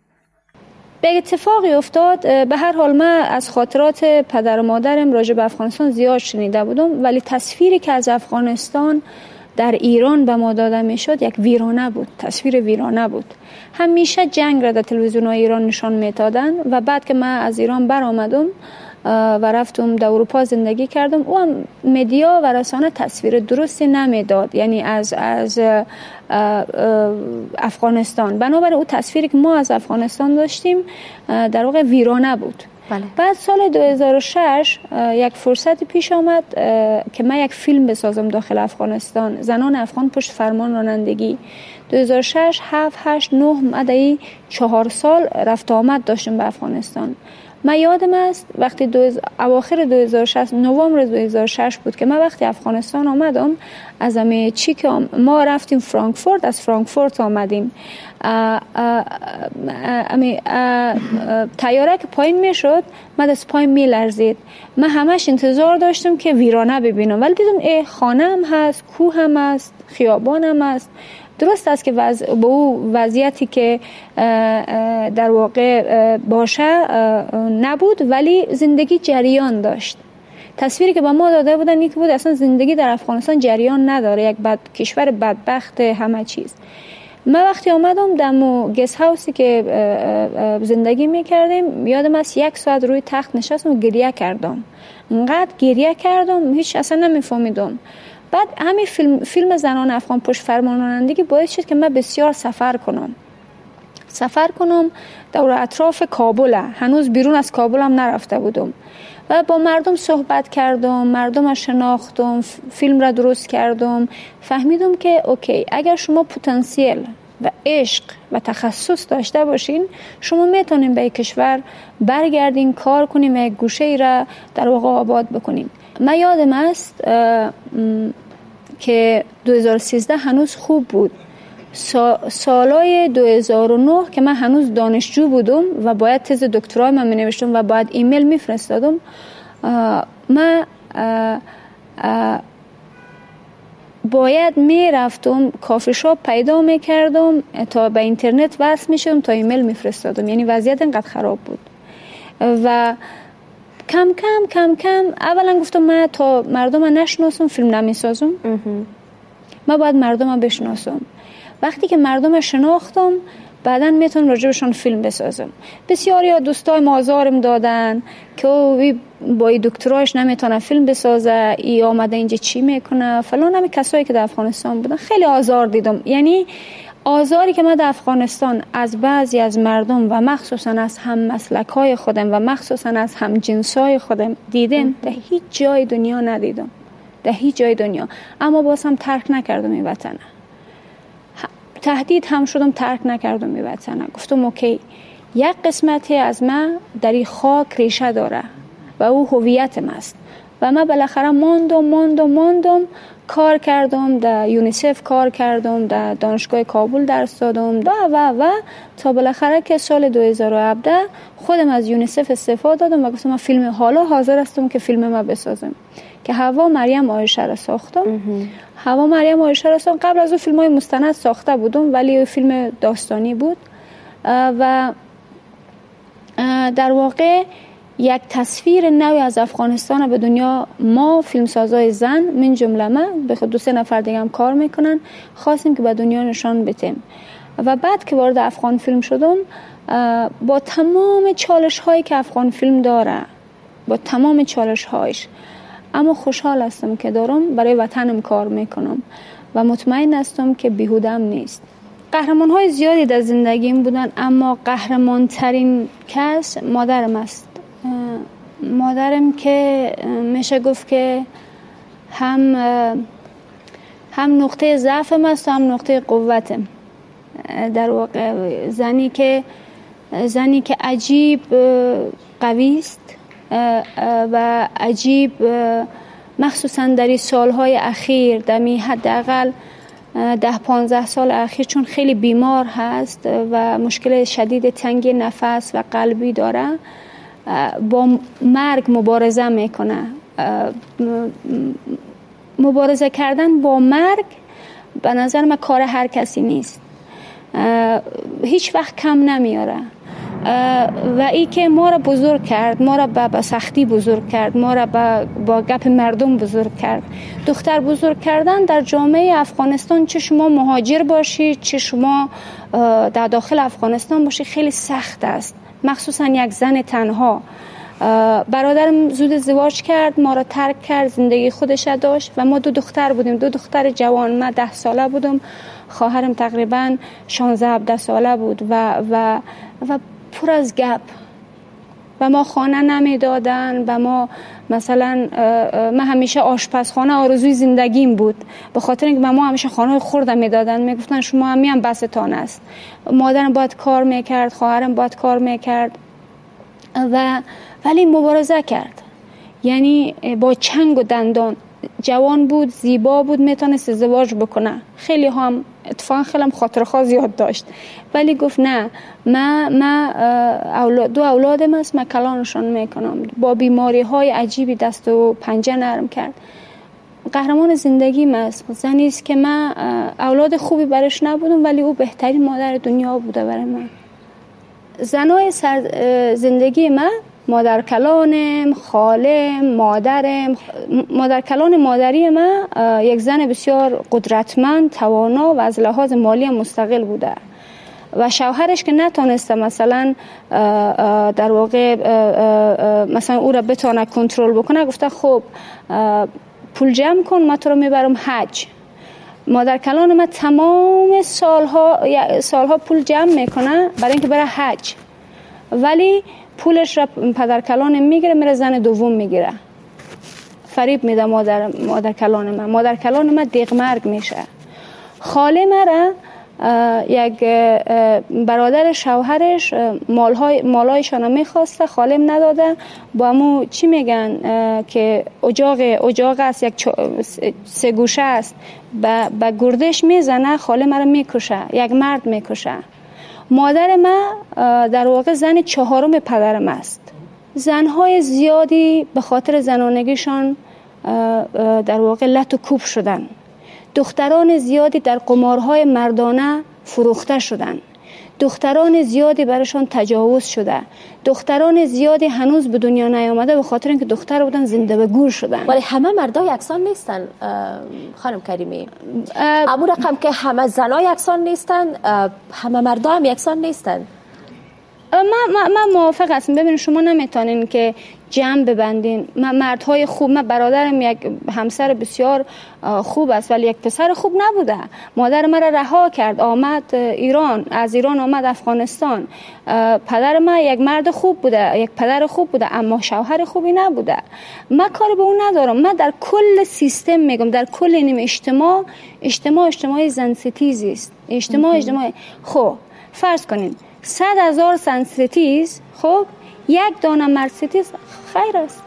به اتفاقی افتاد. به هر حال من از خاطرات پدر و مادرم راجع به افغانستان زیاد شنیده بودم، ولی تصویری که از افغانستان در ایران به ما داده میشد یک ویرانه بود، تصویر ویرانه بود. همیشه جنگ را در تلویزیون‌های ایران نشان میدادن و بعد که من از ایران برآمدم و رفتم در اروپا زندگی کردم. او هم مدیا و رسانه تصویر درستی نمیداد، یعنی از از افغانستان. بنابراین او تصویری که ما از افغانستان داشتیم در واقع ویرانه بود. بله. بعد سال دو هزار و شش یک فرصت پیش آمد که من یک فیلم بسازم داخل افغانستان، زنان افغان پشت فرمان رانندگی. دو هزار و شش، هفت، هشت، نه مدعی چهار سال رفت آمد داشتم به افغانستان. من یادم است وقتی دو اواخر دو هزار و شش، نوامبر دو هزار و شش بود که من وقتی افغانستان آمدم، از همه چی که ما رفتیم فرانکفورت، از فرانکفورت آمدیم، طیاره که پایین می شد من از پایین می لرزید. من همش انتظار داشتم که ویرانه ببینم، ولی دیدم ای خانه هم هست، کوه هم هست، خیابان هم هست. درست است که وز... با او وضعیتی که در واقع باشه نبود، ولی زندگی جریان داشت. تصویری که به ما داده بودن این که بود اصلا زندگی در افغانستان جریان نداره، یک بد... کشور بدبخت همه چیز. من وقتی آمدم دمو گست هاوسی که زندگی میکردیم، یادم است یک ساعت روی تخت نشستم و گریه کردم. انقدر گریه کردم هیچ اصلا نمیفهمیدم. بعد همین فیلم فیلم زنان افغان پشت فرمان رانندگی باعث شد که من بسیار سفر کنم. سفر کنم دور اطراف کابل، هنوز بیرون از کابل هم نرفته بودم و با مردم صحبت کردم، مردم را شناختم، فیلم را درست کردم. فهمیدم که اوکی، اگر شما پتانسیل و عشق و تخصص داشته باشین، شما میتونین به کشور برگردین، کار کنین و یک گوشه ای را در واقع آباد بکنین. من یادم است که دو هزار و سیزده هنوز خوب بود. سالای دو هزار و نه که من هنوز دانشجو بودم و باید تز دکترای من می نوشتم و باید ایمیل می فرستادم، من باید می رفتم کافی شاپ پیدا می کردم تا به اینترنت وصل می شدم تا ایمیل می فرستادم. یعنی وضعیت اینقدر خراب بود و کم کم کم کم اولا گفتم من تا مردم رو نشناسم فیلم نمی سازم. من باید مردم رو بشناسم. وقتی که مردم رو شناختم بعداً میتونم راجبشون فیلم بسازم. بسیاری ها دوستای ما آزارم دادن که او با دکتراش نمیتونه فیلم بسازه، ای آمده اینجا چی میکنه فلان. همه کسایی که در افغانستان بودن خیلی آزار دیدم. یعنی آزاری که من در افغانستان از بعضی از مردم و مخصوصا از هم مسلکای خودم و مخصوصا از هم جنسای خودم دیدم در هیچ جای دنیا ندیدم، در هیچ جای دنیا. اما باز هم ترک نکردم این وطنه. تهدید هم شدم، ترک نکردم این وطنه. گفتم اوکی، یک قسمتی از من در این خاک ریشه داره و او هویتم است و من بالاخره ماندم ماندم ماندم کار کردم، در یونیسف کار کردم، در دانشگاه کابل درس دادم و و و تا بالاخره که سال دو هزار و هفده خودم از یونیسف استعفا دادم و گفتم من فیلم حالا حاضر هستم که فیلم ما بسازم که هوا مریم عایشه را ساختم. هوا مریم عایشه را ساختم. قبل از اون فیلم‌های مستند ساخته بودم ولی فیلم داستانی بود و در واقع یک تصویر نوی از افغانستان به دنیا ما فیلمسازای زن من جمله من به خود دو سه نفر دیگه هم کار میکنن خواستیم که به دنیا نشان بدیم. و بعد که وارد افغان فیلم شدم با تمام چالش هایی که افغان فیلم داره، با تمام چالش هایش، اما خوشحال هستم که دارم برای وطنم کار میکنم و مطمئن هستم که بیهودم نیست. قهرمان های زیادی در زندگیم بودن اما قهرمان ترین کس مادرم است. مادرم که میشه گفت که هم هم نقطه ضعفم است و هم نقطه قوتم. در واقع زنی که زنی که عجیب قوی است و عجیب مخصوصا در این سالهای اخیر، دمی حداقل ده پانزده سال اخیر، چون خیلی بیمار هست و مشکل شدید تنگی نفس و قلبی داره، با مرگ مبارزه میکنه. مبارزه کردن با مرگ به نظر من کار هر کسی نیست، هیچ وقت کم نمیاره و ای که ما را بزرگ کرد، ما را با سختی بزرگ کرد، ما را با, با گپ مردم بزرگ کرد. دختر بزرگ کردن در جامعه افغانستان، چه شما مهاجر باشید چه شما در داخل افغانستان باشید، خیلی سخت است، مخصوصا یک زن تنها. برادرم زود ازدواج کرد، ما را ترک کرد، زندگی خودش داشت و ما دو دختر بودیم، دو دختر جوان. من ده ساله بودم، خواهرم تقریبا شانزده هفده ساله بود و و و پر از گپ و ما خانه نمیدادن و ما مثلا من همیشه آشپزخانه آرزوی زندگیم بود، به خاطر اینکه ما همیشه خانه خورده میدادن، میگفتن شما همین بستان است. مادرم باید کار میکرد، خواهرم باید کار میکرد و ولی مبارزه کرد، یعنی با چنگ و دندان. جوان بود، زیبا بود، میتونست ازدواج بکنه، خیلی هم اتفاقا خیلی هم خاطر خواست زیاد داشت، ولی گفت نه، من من اولاد دو اولادم است، من کلانشان میکنم. با بیماری های عجیبی دست و پنجه نرم کرد. قهرمان زندگیم است، زنی است که من اولاد خوبی برش نبودم ولی او بهترین مادر دنیا بوده برای من. زنای زندگی من مادر کلانم، خالم، مادرم. مادر کلان مادری من یک زن بسیار قدرتمند، توانا و از لحاظ مالی مستقل بوده و شوهرش که نتونسته مثلا در واقع مثلا او را بتونه کنترل بکنه، گفته خب پول جمع کن، من تو رو میبرم حج. مادر کلان من تمام سالها سالها پول جمع میکنه برای اینکه بره حج، ولی پولش را پدر کلان میگیره، میره زن دوم میگیره، فریب میده مادر مادر کلان من. مادر کلان من دیق مرگ میشه. خاله مرا یک برادر شوهرش مالهای مالایشان میخواسته، خالم نداده، با امو چی میگن که اجاق اجاق است، یک سه گوشه است، با گردش میزنه، خاله مرا میکشه، یک مرد میکشه. مادر من در واقع زن چهارم پدرم است. زنهای زیادی به خاطر زنانگیشان در واقع لط و کوب شدن. دختران زیادی در قمارهای مردانه فروخته شدن. دختران زیادی برایشان تجاوز شده. دختران زیادی هنوز به دنیا نیامده به خاطر اینکه دختر بودن زنده به گور شدن. ولی همه مردا یکسان نیستن خانم کریمی. اما رقم که همه زنا یکسان نیستن، همه مردا هم یکسان نیستن. من من من موافق هستم. ببینید شما نمیتونین که جمع ببندین. من مردهای خوب، من برادرم یک همسر بسیار خوب است ولی یک پسر خوب نبوده. مادر من را رها کرد، آمد ایران، از ایران آمد افغانستان. پدر من یک مرد خوب بوده، یک پدر خوب بوده، اما شوهر خوبی نبوده. من کاری به اون ندارم. من در کل سیستم میگم، در کل این اجتماع اجتماع اجتماعی زن ستیزی است. اجتماع اجتماعی خب فرض کنین صد هزار زن ستیز، خب یک دانه مرد ستیز خیر است.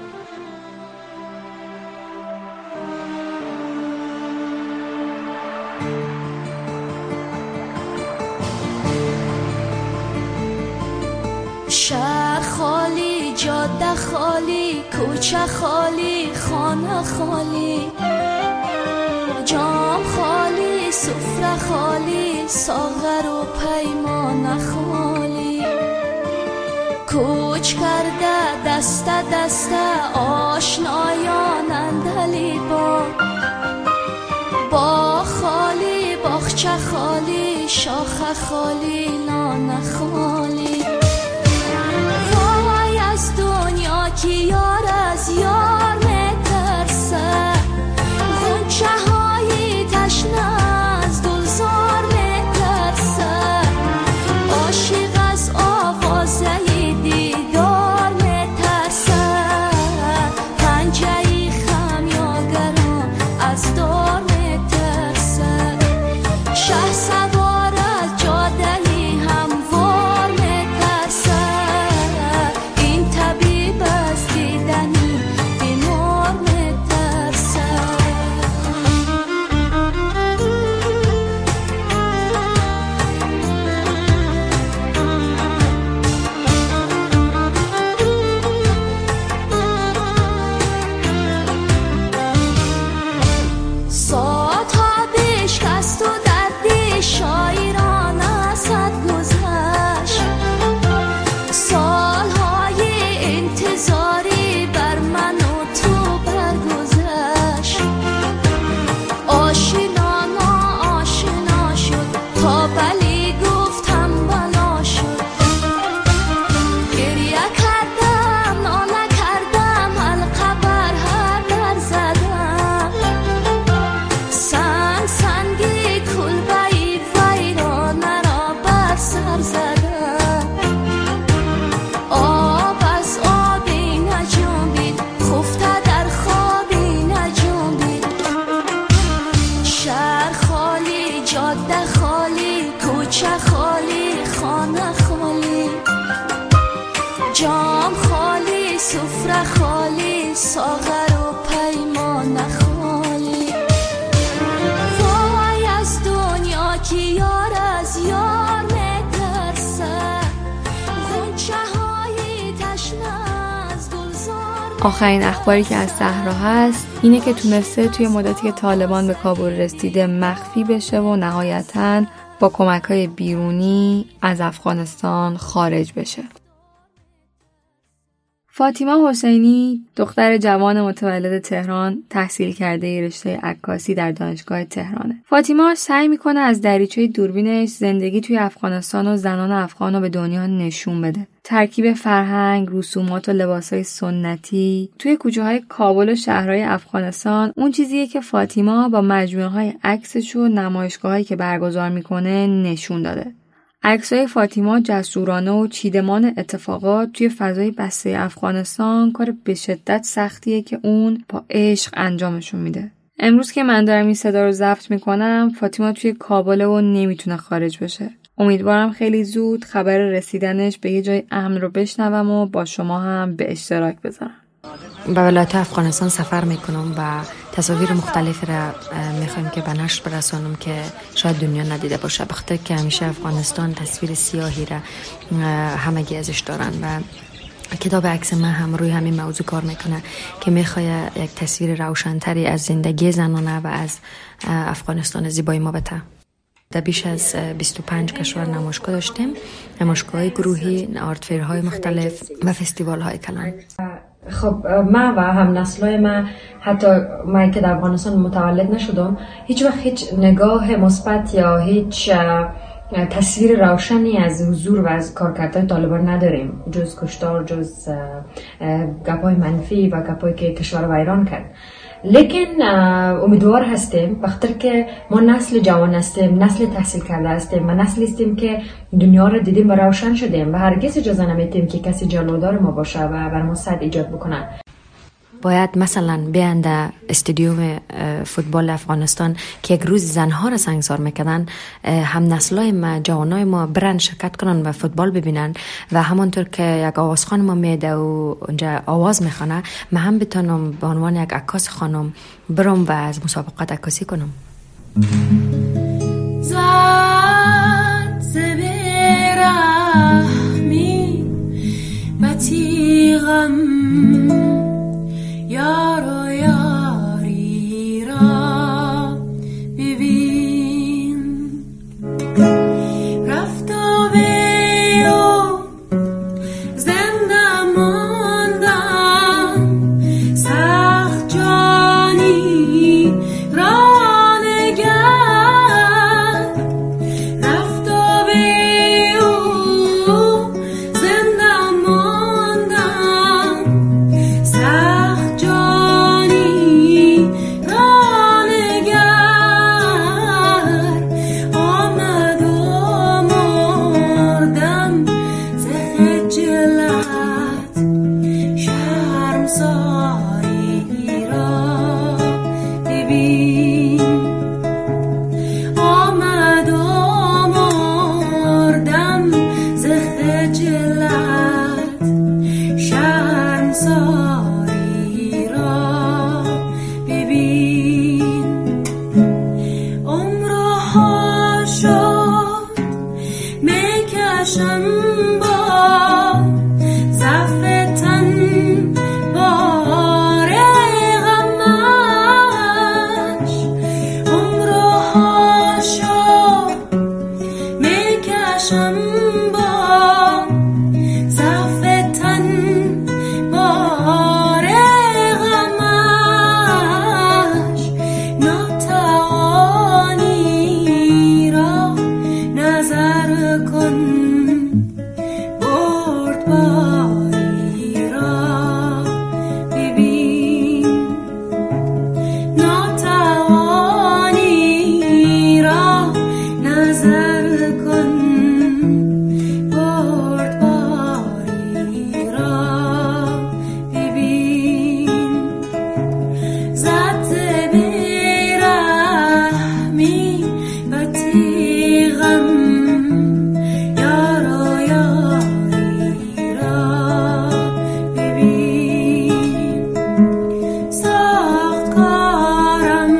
شهر خالی، جاده خالی، کوچه خالی، خانه خالی، جام خالی، سفره خالی، ساغر و پیمان خالی. کوچ کرده دست دست آشنایان اندلی با با خالی، باغچه خالی، شاخه خالی، لانه خالی. وای از دنیا که یار از یار میترسه، غنچه های تشنه از گلزار میترسه، عاشق از آوازه دیدار میترسه، پنجه خمیاگران از دار میترسه، شه سوار از جاده آخرین اخباری که از صحرا هست اینه که تونسته توی مدتی که طالبان به کابل رسیده مخفی بشه و نهایتاً با کمک‌های بیرونی از افغانستان خارج بشه. فاطیما حسینی دختر جوان متولد تهران تحصیل کرده رشته عکاسی در دانشگاه تهرانه. فاطیما سعی میکنه از دریچه دوربینش زندگی توی افغانستان و زنان افغان رو به دنیا نشون بده. ترکیب فرهنگ، رسومات و لباسای سنتی توی کوچه‌های کابل و شهرهای افغانستان اون چیزیه که فاطیما با مجموعه‌های عکسش و نمایشگاهایی که برگزار میکنه نشون داده. عکسای فاطیما جسورانه و چیدمان اتفاقات توی فضای بسته افغانستان کار به شدت سختیه که اون با عشق انجامشون میده. امروز که من دارم این صدا رو ضبط میکنم فاطیما توی کابل و نمیتونه خارج بشه. امیدوارم خیلی زود خبر رسیدنش به یه جای امن رو بشنوم و با شما هم به اشتراک بذارم. به ولایت افغانستان سفر میکنم و تصاویر مختلفی را میخوایم که به نشر برسانم که شاید دنیا ندیده باشه، بخاطر که همیشه افغانستان تصویر سیاهی را همگی ازش دارن و کتاب عکس من هم روی همین موضوع کار میکنه که میخواد یک تصویر روشنتری از زندگی زنانه و از افغانستان زیبای ما بده. در بیش از بیست و پنج کشور نمایشگاه داشتیم، نمایشگاه‌های گروهی، آرت فیرهای مختلف و فستیوال‌های کلان. خب ما و هم نسلای ما، حتی من که در افغانستان متولد نشدم، هیچ وقت هیچ نگاه مثبت یا هیچ تصویر روشنی از حضور و از کارکردهای طالبان نداریم، جز کشتار، جز گپای منفی و گپایی که کشور ویران کرد. لیکن امیدوار هستیم بخاطر که ما نسل جوان هستیم، نسل تحصیل کرده هستیم و نسل هستیم که دنیا رو دیدیم و روشن شدیم و هرگز اجازه نمیدیم که کسی جلودار ما باشه و بر ما صد ایجاد بکنه. باید مثلا بیان در استادیوم فوتبال افغانستان که یک روز زنها را سنگسار میکردن، هم نسلای ما، جوانای ما برن شرکت کنن و فوتبال ببینن و همانطور که یک آوازخوان ما میده و اونجا آواز میخونه، من هم بتونم به عنوان یک عکاس خانم برم و از مسابقات عکاسی کنم. زد زبرهمی و تیغم یار و یاری را ببین، رفت و بیو زنده ماندم، سخت جانی را نگر، رفت و بیو زنده ماندم، سخت کارم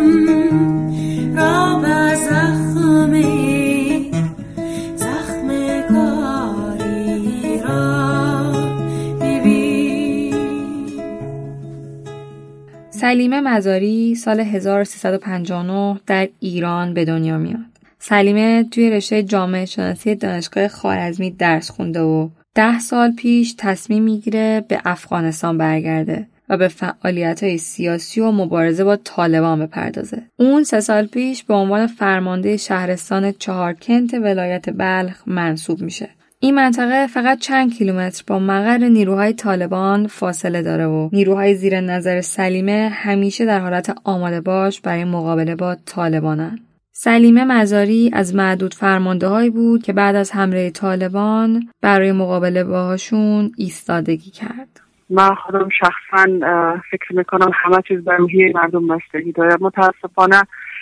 سلیمه مزاری سال هزار و سیصد و پنجاه و نه در ایران به دنیا میاد. سلیمه توی رشته جامعه شناسی دانشگاه خوارزمی درس خونده و ده سال پیش تصمیم میگیره به افغانستان برگرده و به فعالیت‌های سیاسی و مبارزه با طالبان بپردازه. اون سه سال پیش به عنوان فرمانده شهرستان چهارکنت ولایت بلخ منصوب میشه. این منطقه فقط چند کیلومتر با مقر نیروهای طالبان فاصله داره و نیروهای زیر نظر سلیمه همیشه در حالت آماده باش برای مقابله با طالبانن. سلیمه مزاری از معدود فرمانده‌هایی بود که بعد از حمله طالبان برای مقابله باهاشون ایستادگی کرد. من خودم شخصا فکر میکنم همه چیز به روحیه مردم بستگی داره. متاسفانه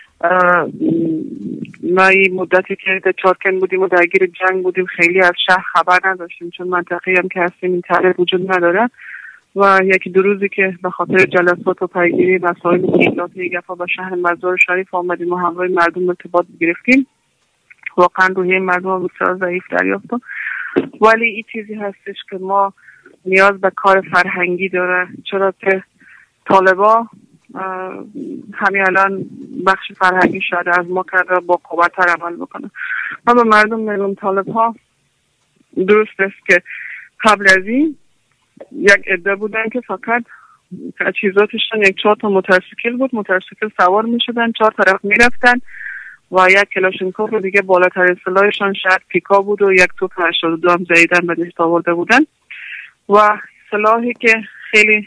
ما این مدتی که در چارکن بودیم و درگیر جنگ بودیم خیلی از شهر خبر نداشتیم، چون منطقه‌ای هم که هستیم این طرح وجود نداره و یکی دو روزی که به خاطر جلسات و پیگیری مسائل اطلاعاتی گفا با شهر مزار شریف آمدیم و همراه مردم ارتباط گرفتیم، واقعا روحیه مردم بسیار ضعیف دریافتم. ولی این چیزی هستش که ما نیاز به کار فرهنگی داره، چرا که طالبا همین الان بخش فرهنگی شده از ما کرده با قوت‌تر عمل بکنه. ما به مردم میگم طالب ها درست است که قبل از این یک عده بودن که فقط چیزاتشون یک چهار تا موتورسیکل بود، موتورسیکل سوار می شدن، چهار طرف می رفتن و یک کلاشینکوف رو دیگه بالاتر سلاحشان شاید پیکا بود و یک توپ هشتاد و دو هم زدیدن به دست آورده بودن و سلاحی که خیلی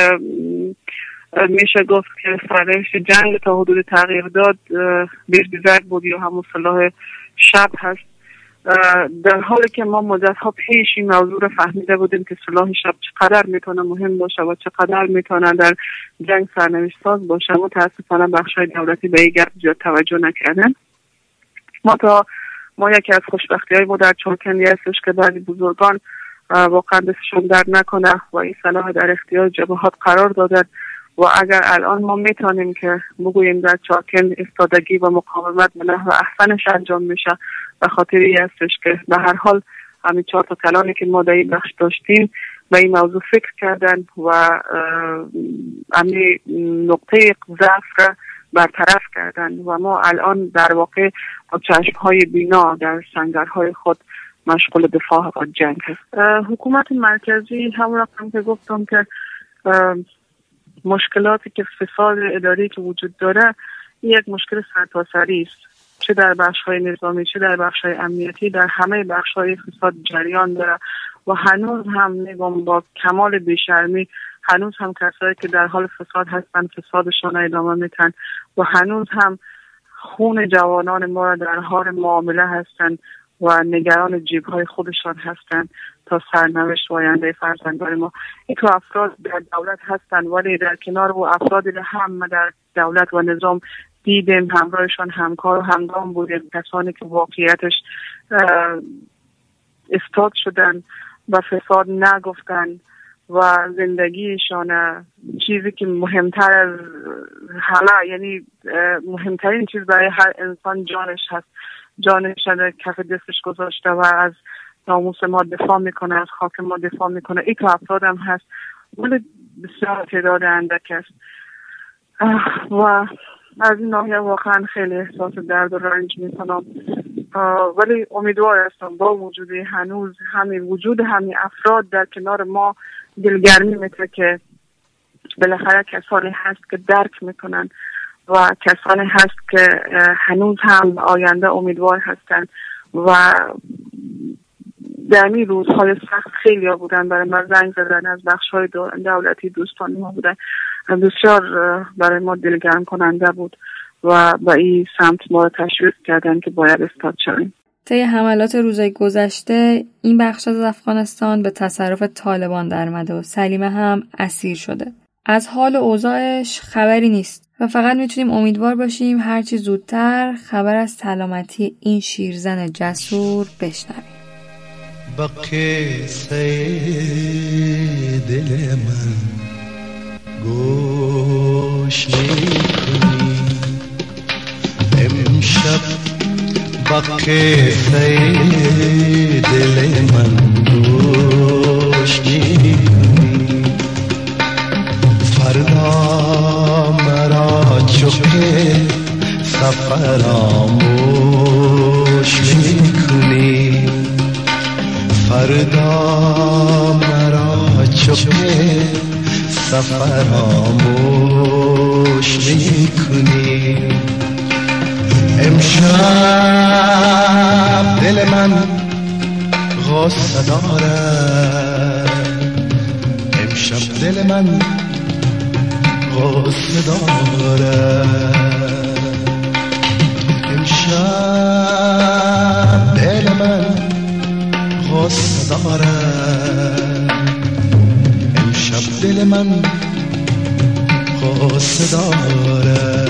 میشه گفت که سرنوشت جنگ تا حدود تغییر داد بیربیزک بود یا همون سلاح شب هست. در حالی که ما مدت ها پیش این موضوع رو فهمیده بودیم که سلاح شب چقدر میتونه مهم باشه و چقدر میتونه در جنگ سرنوشت ساز باشه، متاسفانه بخشای دولتی به این گپ زیاد توجه نکردن. ما تا ما یکی از خوشبختی های ما در چارکندی هستش که بعضی بزرگان واقعا دستشون درد نکنه و این سلاح در اختیار جبهات قرار دادن و اگر الان ما میتونیم که بگوییم در چارکند استادگی و مقاومت به نحو احسنش انجام میشه، به خاطر این هستش که به هر حال همین چهار تا کلانی که ما در این بخش داشتیم به این موضوع فکر کردن و همین نقطه ضعف را برطرف کردن و ما الان در واقع با چشمهای بینا در سنگرهای خود مشغول دفاع و جنگ هست. حکومت مرکزی همون رقم که گفتم که مشکلاتی که فساد اداری که وجود داره یک مشکل سرتاسری است، چه در بخش‌های نظامی چه در بخش‌های امنیتی، در همه بخش‌های فساد جریان داره و هنوز هم میگم با کمال بیشرمی هنوز هم کسایی که در حال فساد هستن فسادشون ادامه میتن و هنوز هم خون جوانان ما را در حال معامله هستن و نگران جیب‌های خودشان هستن تا سرنوشت و آینده فرزندان ما. این تو افراد در دولت هستن ولی در کنار و افرادی هم در دولت و نظام دیدیم همراهشان همکار و همگام بودیم، کسانی که واقعیتش استاد شدن و فساد نگفتن و زندگیشان چیزی که مهمتر از همه، یعنی مهمترین چیز برای هر انسان جانش هست، جانش در کف دستش گذاشته و از ناموس ما دفاع میکنه، از خاک ما دفاع میکنه. این تو افراد هم هست ولی بسیار تعداد اندک است و از این ناحیه واقعا خیلی احساس درد و رنج میکنم، ولی امیدوار هستم با وجود هنوز همین وجود همین افراد در کنار ما دلگرمی میده که بالاخره کسانی هست که درک میکنن و کسانی هست که هنوز هم آینده امیدوار هستن و در این روزهای سخت خیلی ها بودن برای ما زنگ زدن از بخش‌های دولتی دوستان ما بودن، بسیار برای ما دلگرم کننده بود و با این سمت ما رو تشویق کردن که باید استاد شویم. طی حملات روزهای گذشته این بخش از افغانستان به تصرف طالبان در اومده و سلیمه هم اسیر شده. از حال اوضاعش خبری نیست و فقط میتونیم امیدوار باشیم هرچی زودتر خبر از سلامتی این شیرزن جسور بشنویم. با قصه دل من گوش میکنی امشب، با قصه دل من گوش میکنی فردا فراموش میکنی فردا مرا چپه فراموش میکنی امشب دل من غصه داره امشب دل من غصه داره امشب دل من غصه داره امشب دل من غصه داره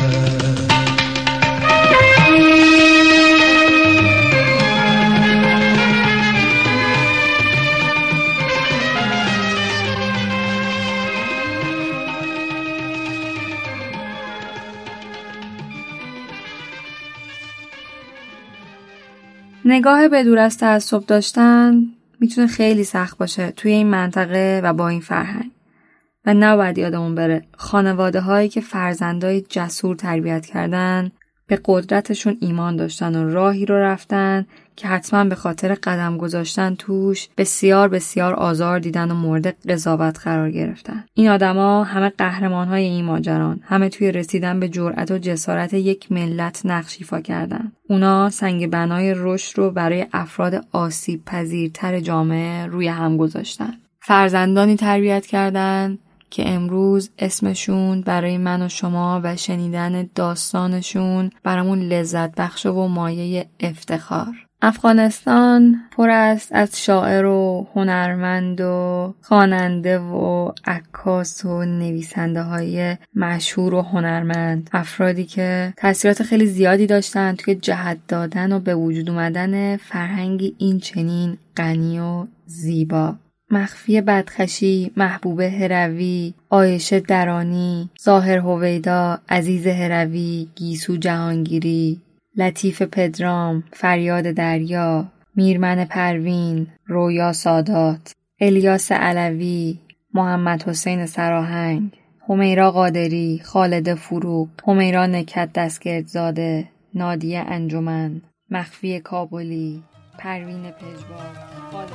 نگاه به دور از تعصب داشتن میتونه خیلی سخت باشه توی این منطقه و با این فرهنگ و نباید یادمون بره خانواده هایی که فرزندای جسور تربیت کردن به قدرتشون ایمان داشتن و راهی رو رفتن که حتما به خاطر قدم گذاشتن توش بسیار بسیار آزار دیدن و مورد قضاوت قرار گرفتن. این آدما همه قهرمان‌های این ماجران، همه توی رسیدن به جرأت و جسارت یک ملت نقش ایفا کردن. اونا سنگ بنای رشد رو برای افراد آسیب پذیرتر جامعه روی هم گذاشتن. فرزندانی تربیت کردن که امروز اسمشون برای من و شما و شنیدن داستانشون برامون لذت بخش و مایه افتخار. افغانستان پر است از شاعر و هنرمند و خواننده و عکاس و نویسنده های مشهور و هنرمند، افرادی که تأثیرات خیلی زیادی داشتن توی جهت دادن و به وجود اومدن فرهنگی این چنین غنی و زیبا. مخفی بدخشی، محبوبه هروی، عایشه درانی، ظاهر هویدا، عزیز هروی، گیسو جهانگیری، لطیف پدرام، فریاد دریا، میرمن پروین، رویا سادات، الیاس علوی، محمد حسین سراهنگ، همیرا قادری، خالد فروغ، همیرا نکت دستگردزاده، نادیه انجمن، مخفی کابلی، پروین پژوار، خالد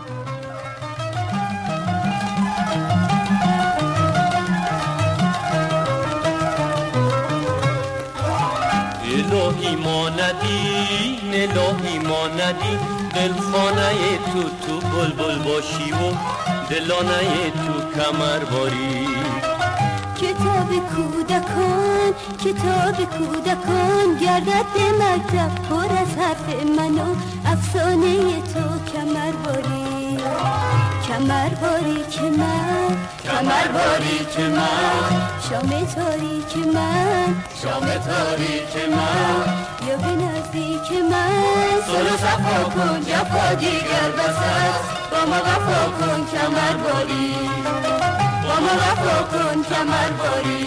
الهی ما ندیم الهی ما ندیم دلخانه تو تو بلبل باشی و دلانه تو کمر باری. کتاب کودکان کتاب کودکان گردد به مکتب پر از حرف من و افسانه تو کمر باری. کمر باری که من کمر باری که من شام تاریک من شام تاریک من یا به نزدیک من سر صفا کن جفا دیگر بس است با ما وفا کن کمر باری با ما وفا کن کمر باری.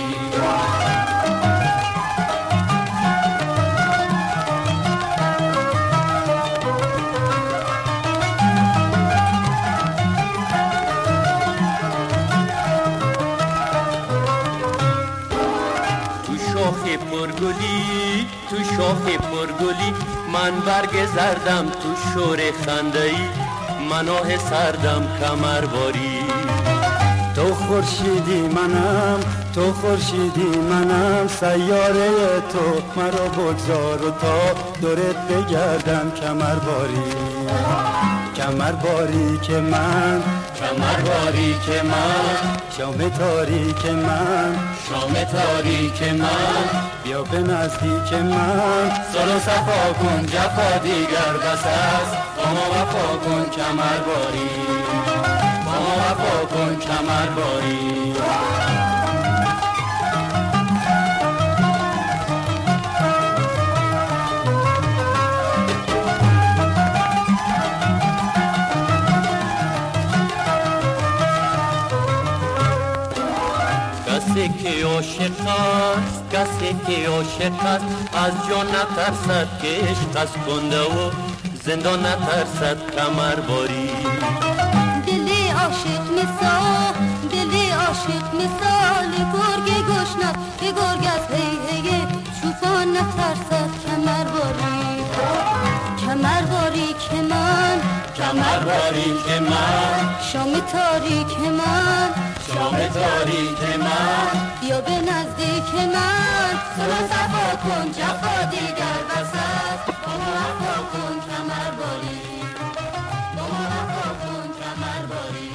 پرگلی تو شاخ پرگلی من برگ زردم تو شور خنده‌ای مناه سردم کمر باری. تو خورشیدی منم تو خورشیدی منم سیاره تو مرا بگذار و تا دورت بگردم کمر باری. کمر باری که من کمر باری که من شام تاریک من شام تاریک من بیا به نزدیک من سر و صفا کن جفا دیگر بس است با ما وفا کن کمر باری با ما وفا کن کمر باری. کسی که عاشق است کسی که عاشق است از جان نترسد که عشق است کنده و زندان نترسد کمر باری. دل عاشق مثال دل عاشق مثال گرگ گشنه به گرگ از هی هی چوپان نترسد باریک من، شام تاریک من، شام تاریک من، بیا به نزدیک من، صلح صفا کن جفا دیگر وسط، با ما وفا کن کمر باری، با ما وفا کن کمر باری.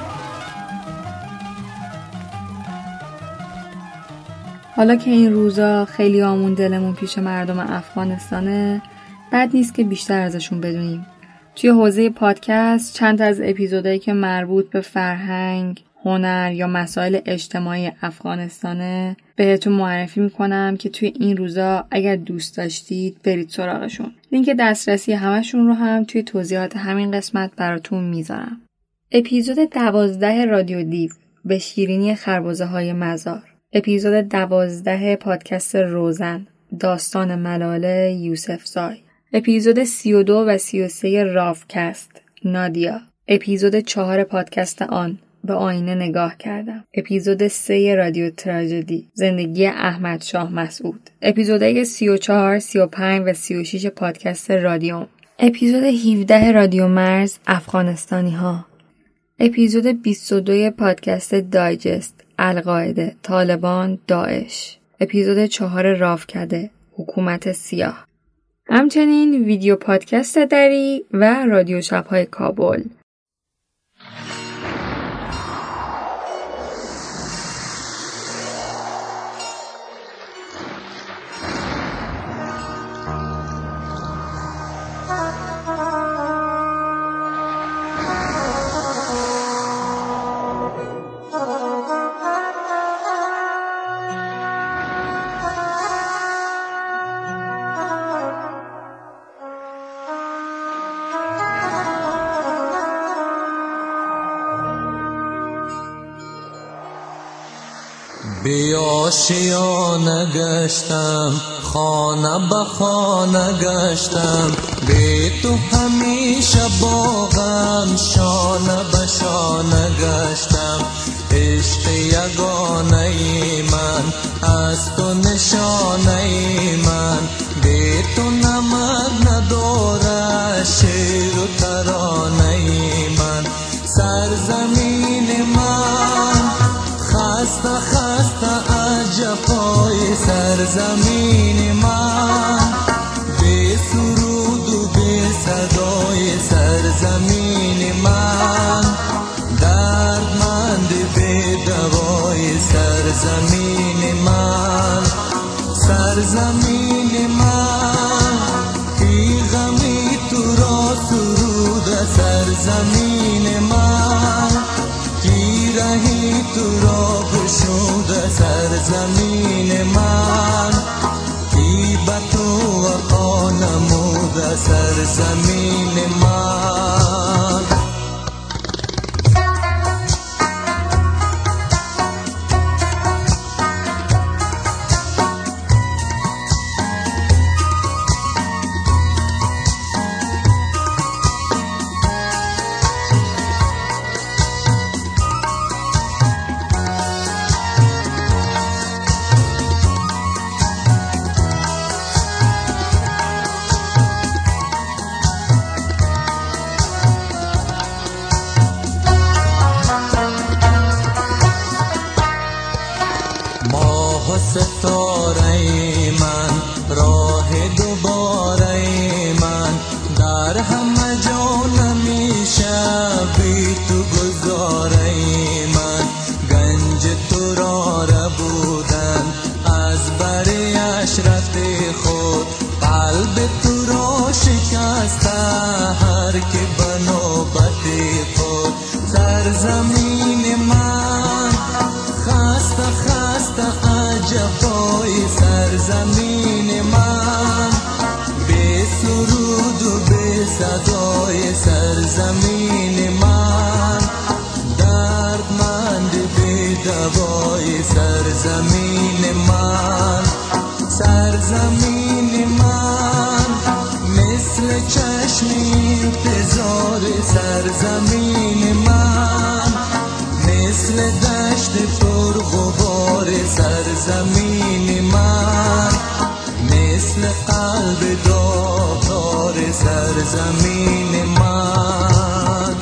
حالا که این روزا خیلی آمون دلمون پیش مردم افغانستانه، بد نیست که بیشتر ازشون بدونیم. توی حوزه پادکست چند از اپیزودایی که مربوط به فرهنگ، هنر یا مسائل اجتماعی افغانستانه بهتون معرفی میکنم که توی این روزا اگر دوست داشتید برید سراغشون. لینک دسترسی همشون رو هم توی توضیحات همین قسمت براتون میذارم. اپیزود دوازده رادیو دیو به شیرینی خربزه های مزار. اپیزود دوازده پادکست روزن داستان ملاله یوسف زای. اپیزود سی و دو و سی و سه رافکست نادیا. اپیزود چهار پادکست آن به آینه نگاه کردم. اپیزود سه رادیو تراژدی زندگی احمد شاه مسعود. اپیزودهای سی و چهار، سی و پنج و سی و شش پادکست رادیوم. اپیزود هفده رادیو مرز افغانستانی ها. اپیزود بیست و دو پادکست دایجست القاعده، طالبان، داعش. اپیزود چهار رافکده حکومت سیاه. همچنین ویدیو پادکست دری و رادیو شب‌های کابل. بی آشیانه گشتم، خانه به خانه گشتم، بی تو همیشه با غم شانه به شانه گشتم. عشق یگانه ای من، از تو نشانه ای من، بی تو نمک نداره شعر و ترانه ای من. سرزمین من خسته خسته از جفای سرزمین من، بی سرود و بی صدای سرزمین من، دردمند بی دوای سرزمین من. سرزمین من بی غمی تو را سرود سرزمین من، رهی تو را گشود سرزمین من، کی به تو وفا نمود سرزمین من. ستاره من، راه دوباره من، در همه جا نمیشه بی تو گذاره من. گنج تو را ربودن از بری عشرت خود، قلب تو را شکسته هر که به نوبت خود. سرزمین من خسته خسته جفای سرزمین من، بی سرود و بی صدای سرزمین من، دردمند بی دوای سرزمین من. سرزمین من مثل چشم انتظار سرزمین من، مثل دشت پر غبار سرزمین من، مثل قلب داغدار سرزمین من.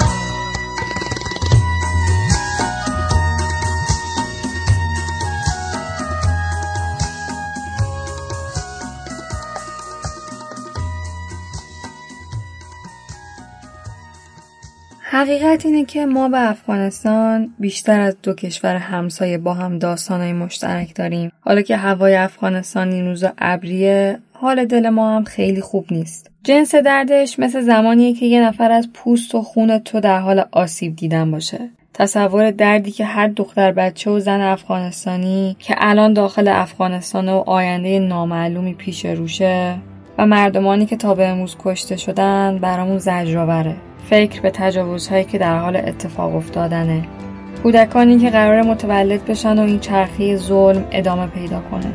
حقیقت اینه که ما به افغانستان بیشتر از دو کشور همسایه با هم داستانهای مشترک داریم. حالا که هوای افغانستان این روزا ابریه، حال دل ما هم خیلی خوب نیست. جنس دردش مثل زمانیه که یه نفر از پوست و خون تو در حال آسیب دیدن باشه. تصور دردی که هر دختر بچه و زن افغانستانی که الان داخل افغانستان و آینده نامعلومی پیش روشه و مردمانی که تا به امروز کشته شدن برامون زجرآوره. فکر به تجاوزهایی که در حال اتفاق افتادنه. کودکانی که قرار متولد بشن و این چرخه ظلم ادامه پیدا کنه.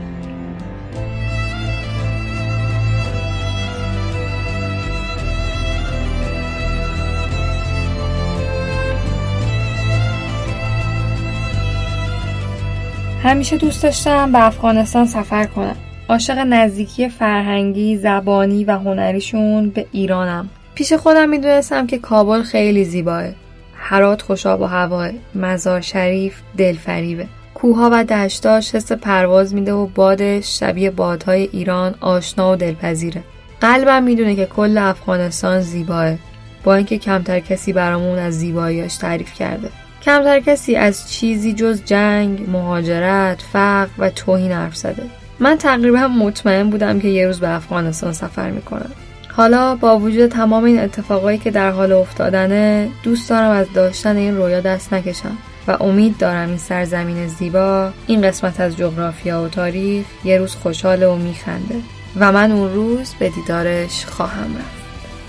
همیشه دوست داشتم به افغانستان سفر کنم. عاشق نزدیکی فرهنگی، زبانی و هنریشون به ایرانم. پیش خودم میدونستم که کابل خیلی زیباه. هرات خوشاب و هواه، مزار شریف دلفریبه. کوها و دشتاش حس پرواز میده و بادش شبیه بادهای ایران آشنا و دلپذیره. قلبم میدونه که کل افغانستان زیباه، با اینکه کمتر کسی برامون از زیباییاش تعریف کرده. کمتر کسی از چیزی جز جنگ، مهاجرت، فقر و توهین حرف زده. من تقریبا مطمئن بودم که یه روز به افغانستان سفر میکنم. حالا با وجود تمام این اتفاقایی که در حال افتادنه، دوست دارم از داشتن این رویا دست نکشم و امید دارم این سرزمین زیبا، این قسمت از جغرافیا و تاریخ یه روز خوشحاله و میخنده و من اون روز به دیدارش خواهم رفت.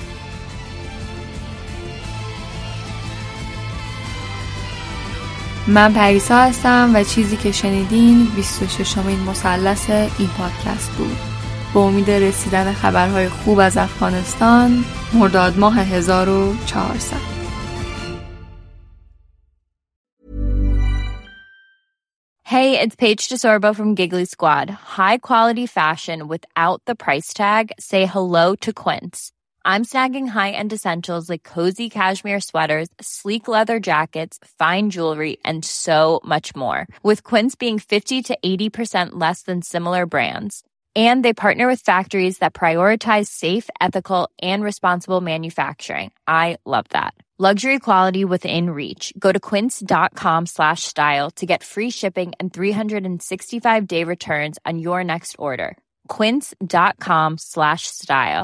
من پریسا هستم و چیزی که شنیدین بیست و ششمین مثلث این پادکست بود. با امید رسیدن خبرهای خوب از افغانستان مرداد ماه هزار و چهارصد. Hey, it's Paige DeSorbo from Giggly Squad. High quality fashion without the price tag. Say hello to Quince. I'm snagging high-end essentials like cozy cashmere sweaters, sleek leather jackets, fine jewelry, and so much more. With Quince being fifty to eighty percent less than similar brands. And they partner with factories that prioritize safe, ethical, and responsible manufacturing. I love that. Luxury quality within reach. Go to quince.com slash style to get free shipping and three sixty-five day returns on your next order. Quince.com slash style.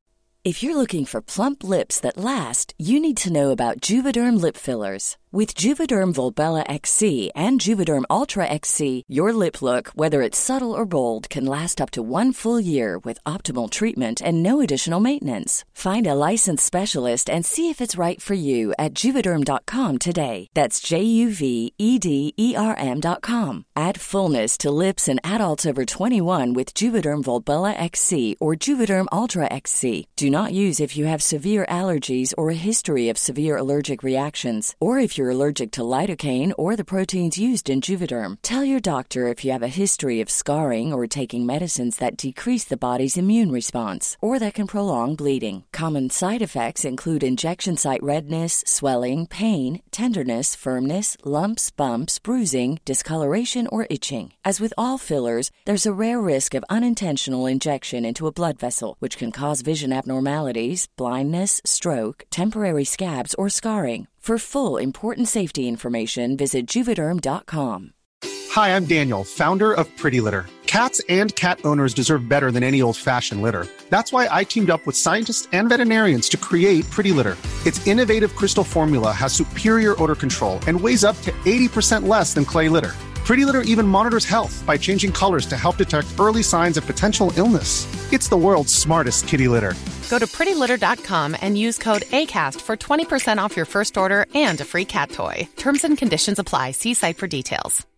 If you're looking for plump lips that last, you need to know about Juvederm lip fillers. With Juvederm Volbella X C and Juvederm Ultra X C, your lip look, whether it's subtle or bold, can last up to one full year with optimal treatment and no additional maintenance. Find a licensed specialist and see if it's right for you at Juvederm dot com today. That's J U V E D E R M dot com. Add fullness to lips in adults over twenty-one with Juvederm Volbella X C or Juvederm Ultra X C. Do not use if you have severe allergies or a history of severe allergic reactions, or if you're you're allergic to lidocaine or the proteins used in Juvederm. Tell your doctor if you have a history of scarring or taking medicines that decrease the body's immune response or that can prolong bleeding. Common side effects include injection site redness, swelling, pain, tenderness, firmness, lumps, bumps, bruising, discoloration, or itching. As with all fillers, there's a rare risk of unintentional injection into a blood vessel, which can cause vision abnormalities, blindness, stroke, temporary scabs, or scarring. For full important safety information, visit Juvederm dot com. Hi, I'm Daniel, founder of Pretty Litter. Cats and cat owners deserve better than any old-fashioned litter. That's why I teamed up with scientists and veterinarians to create Pretty Litter. Its innovative crystal formula has superior odor control and weighs up to eighty percent less than clay litter. Pretty Litter even monitors health by changing colors to help detect early signs of potential illness. It's the world's smartest kitty litter. Go to pretty litter dot com and use code ACAST for twenty percent off your first order and a free cat toy. Terms and conditions apply. See site for details.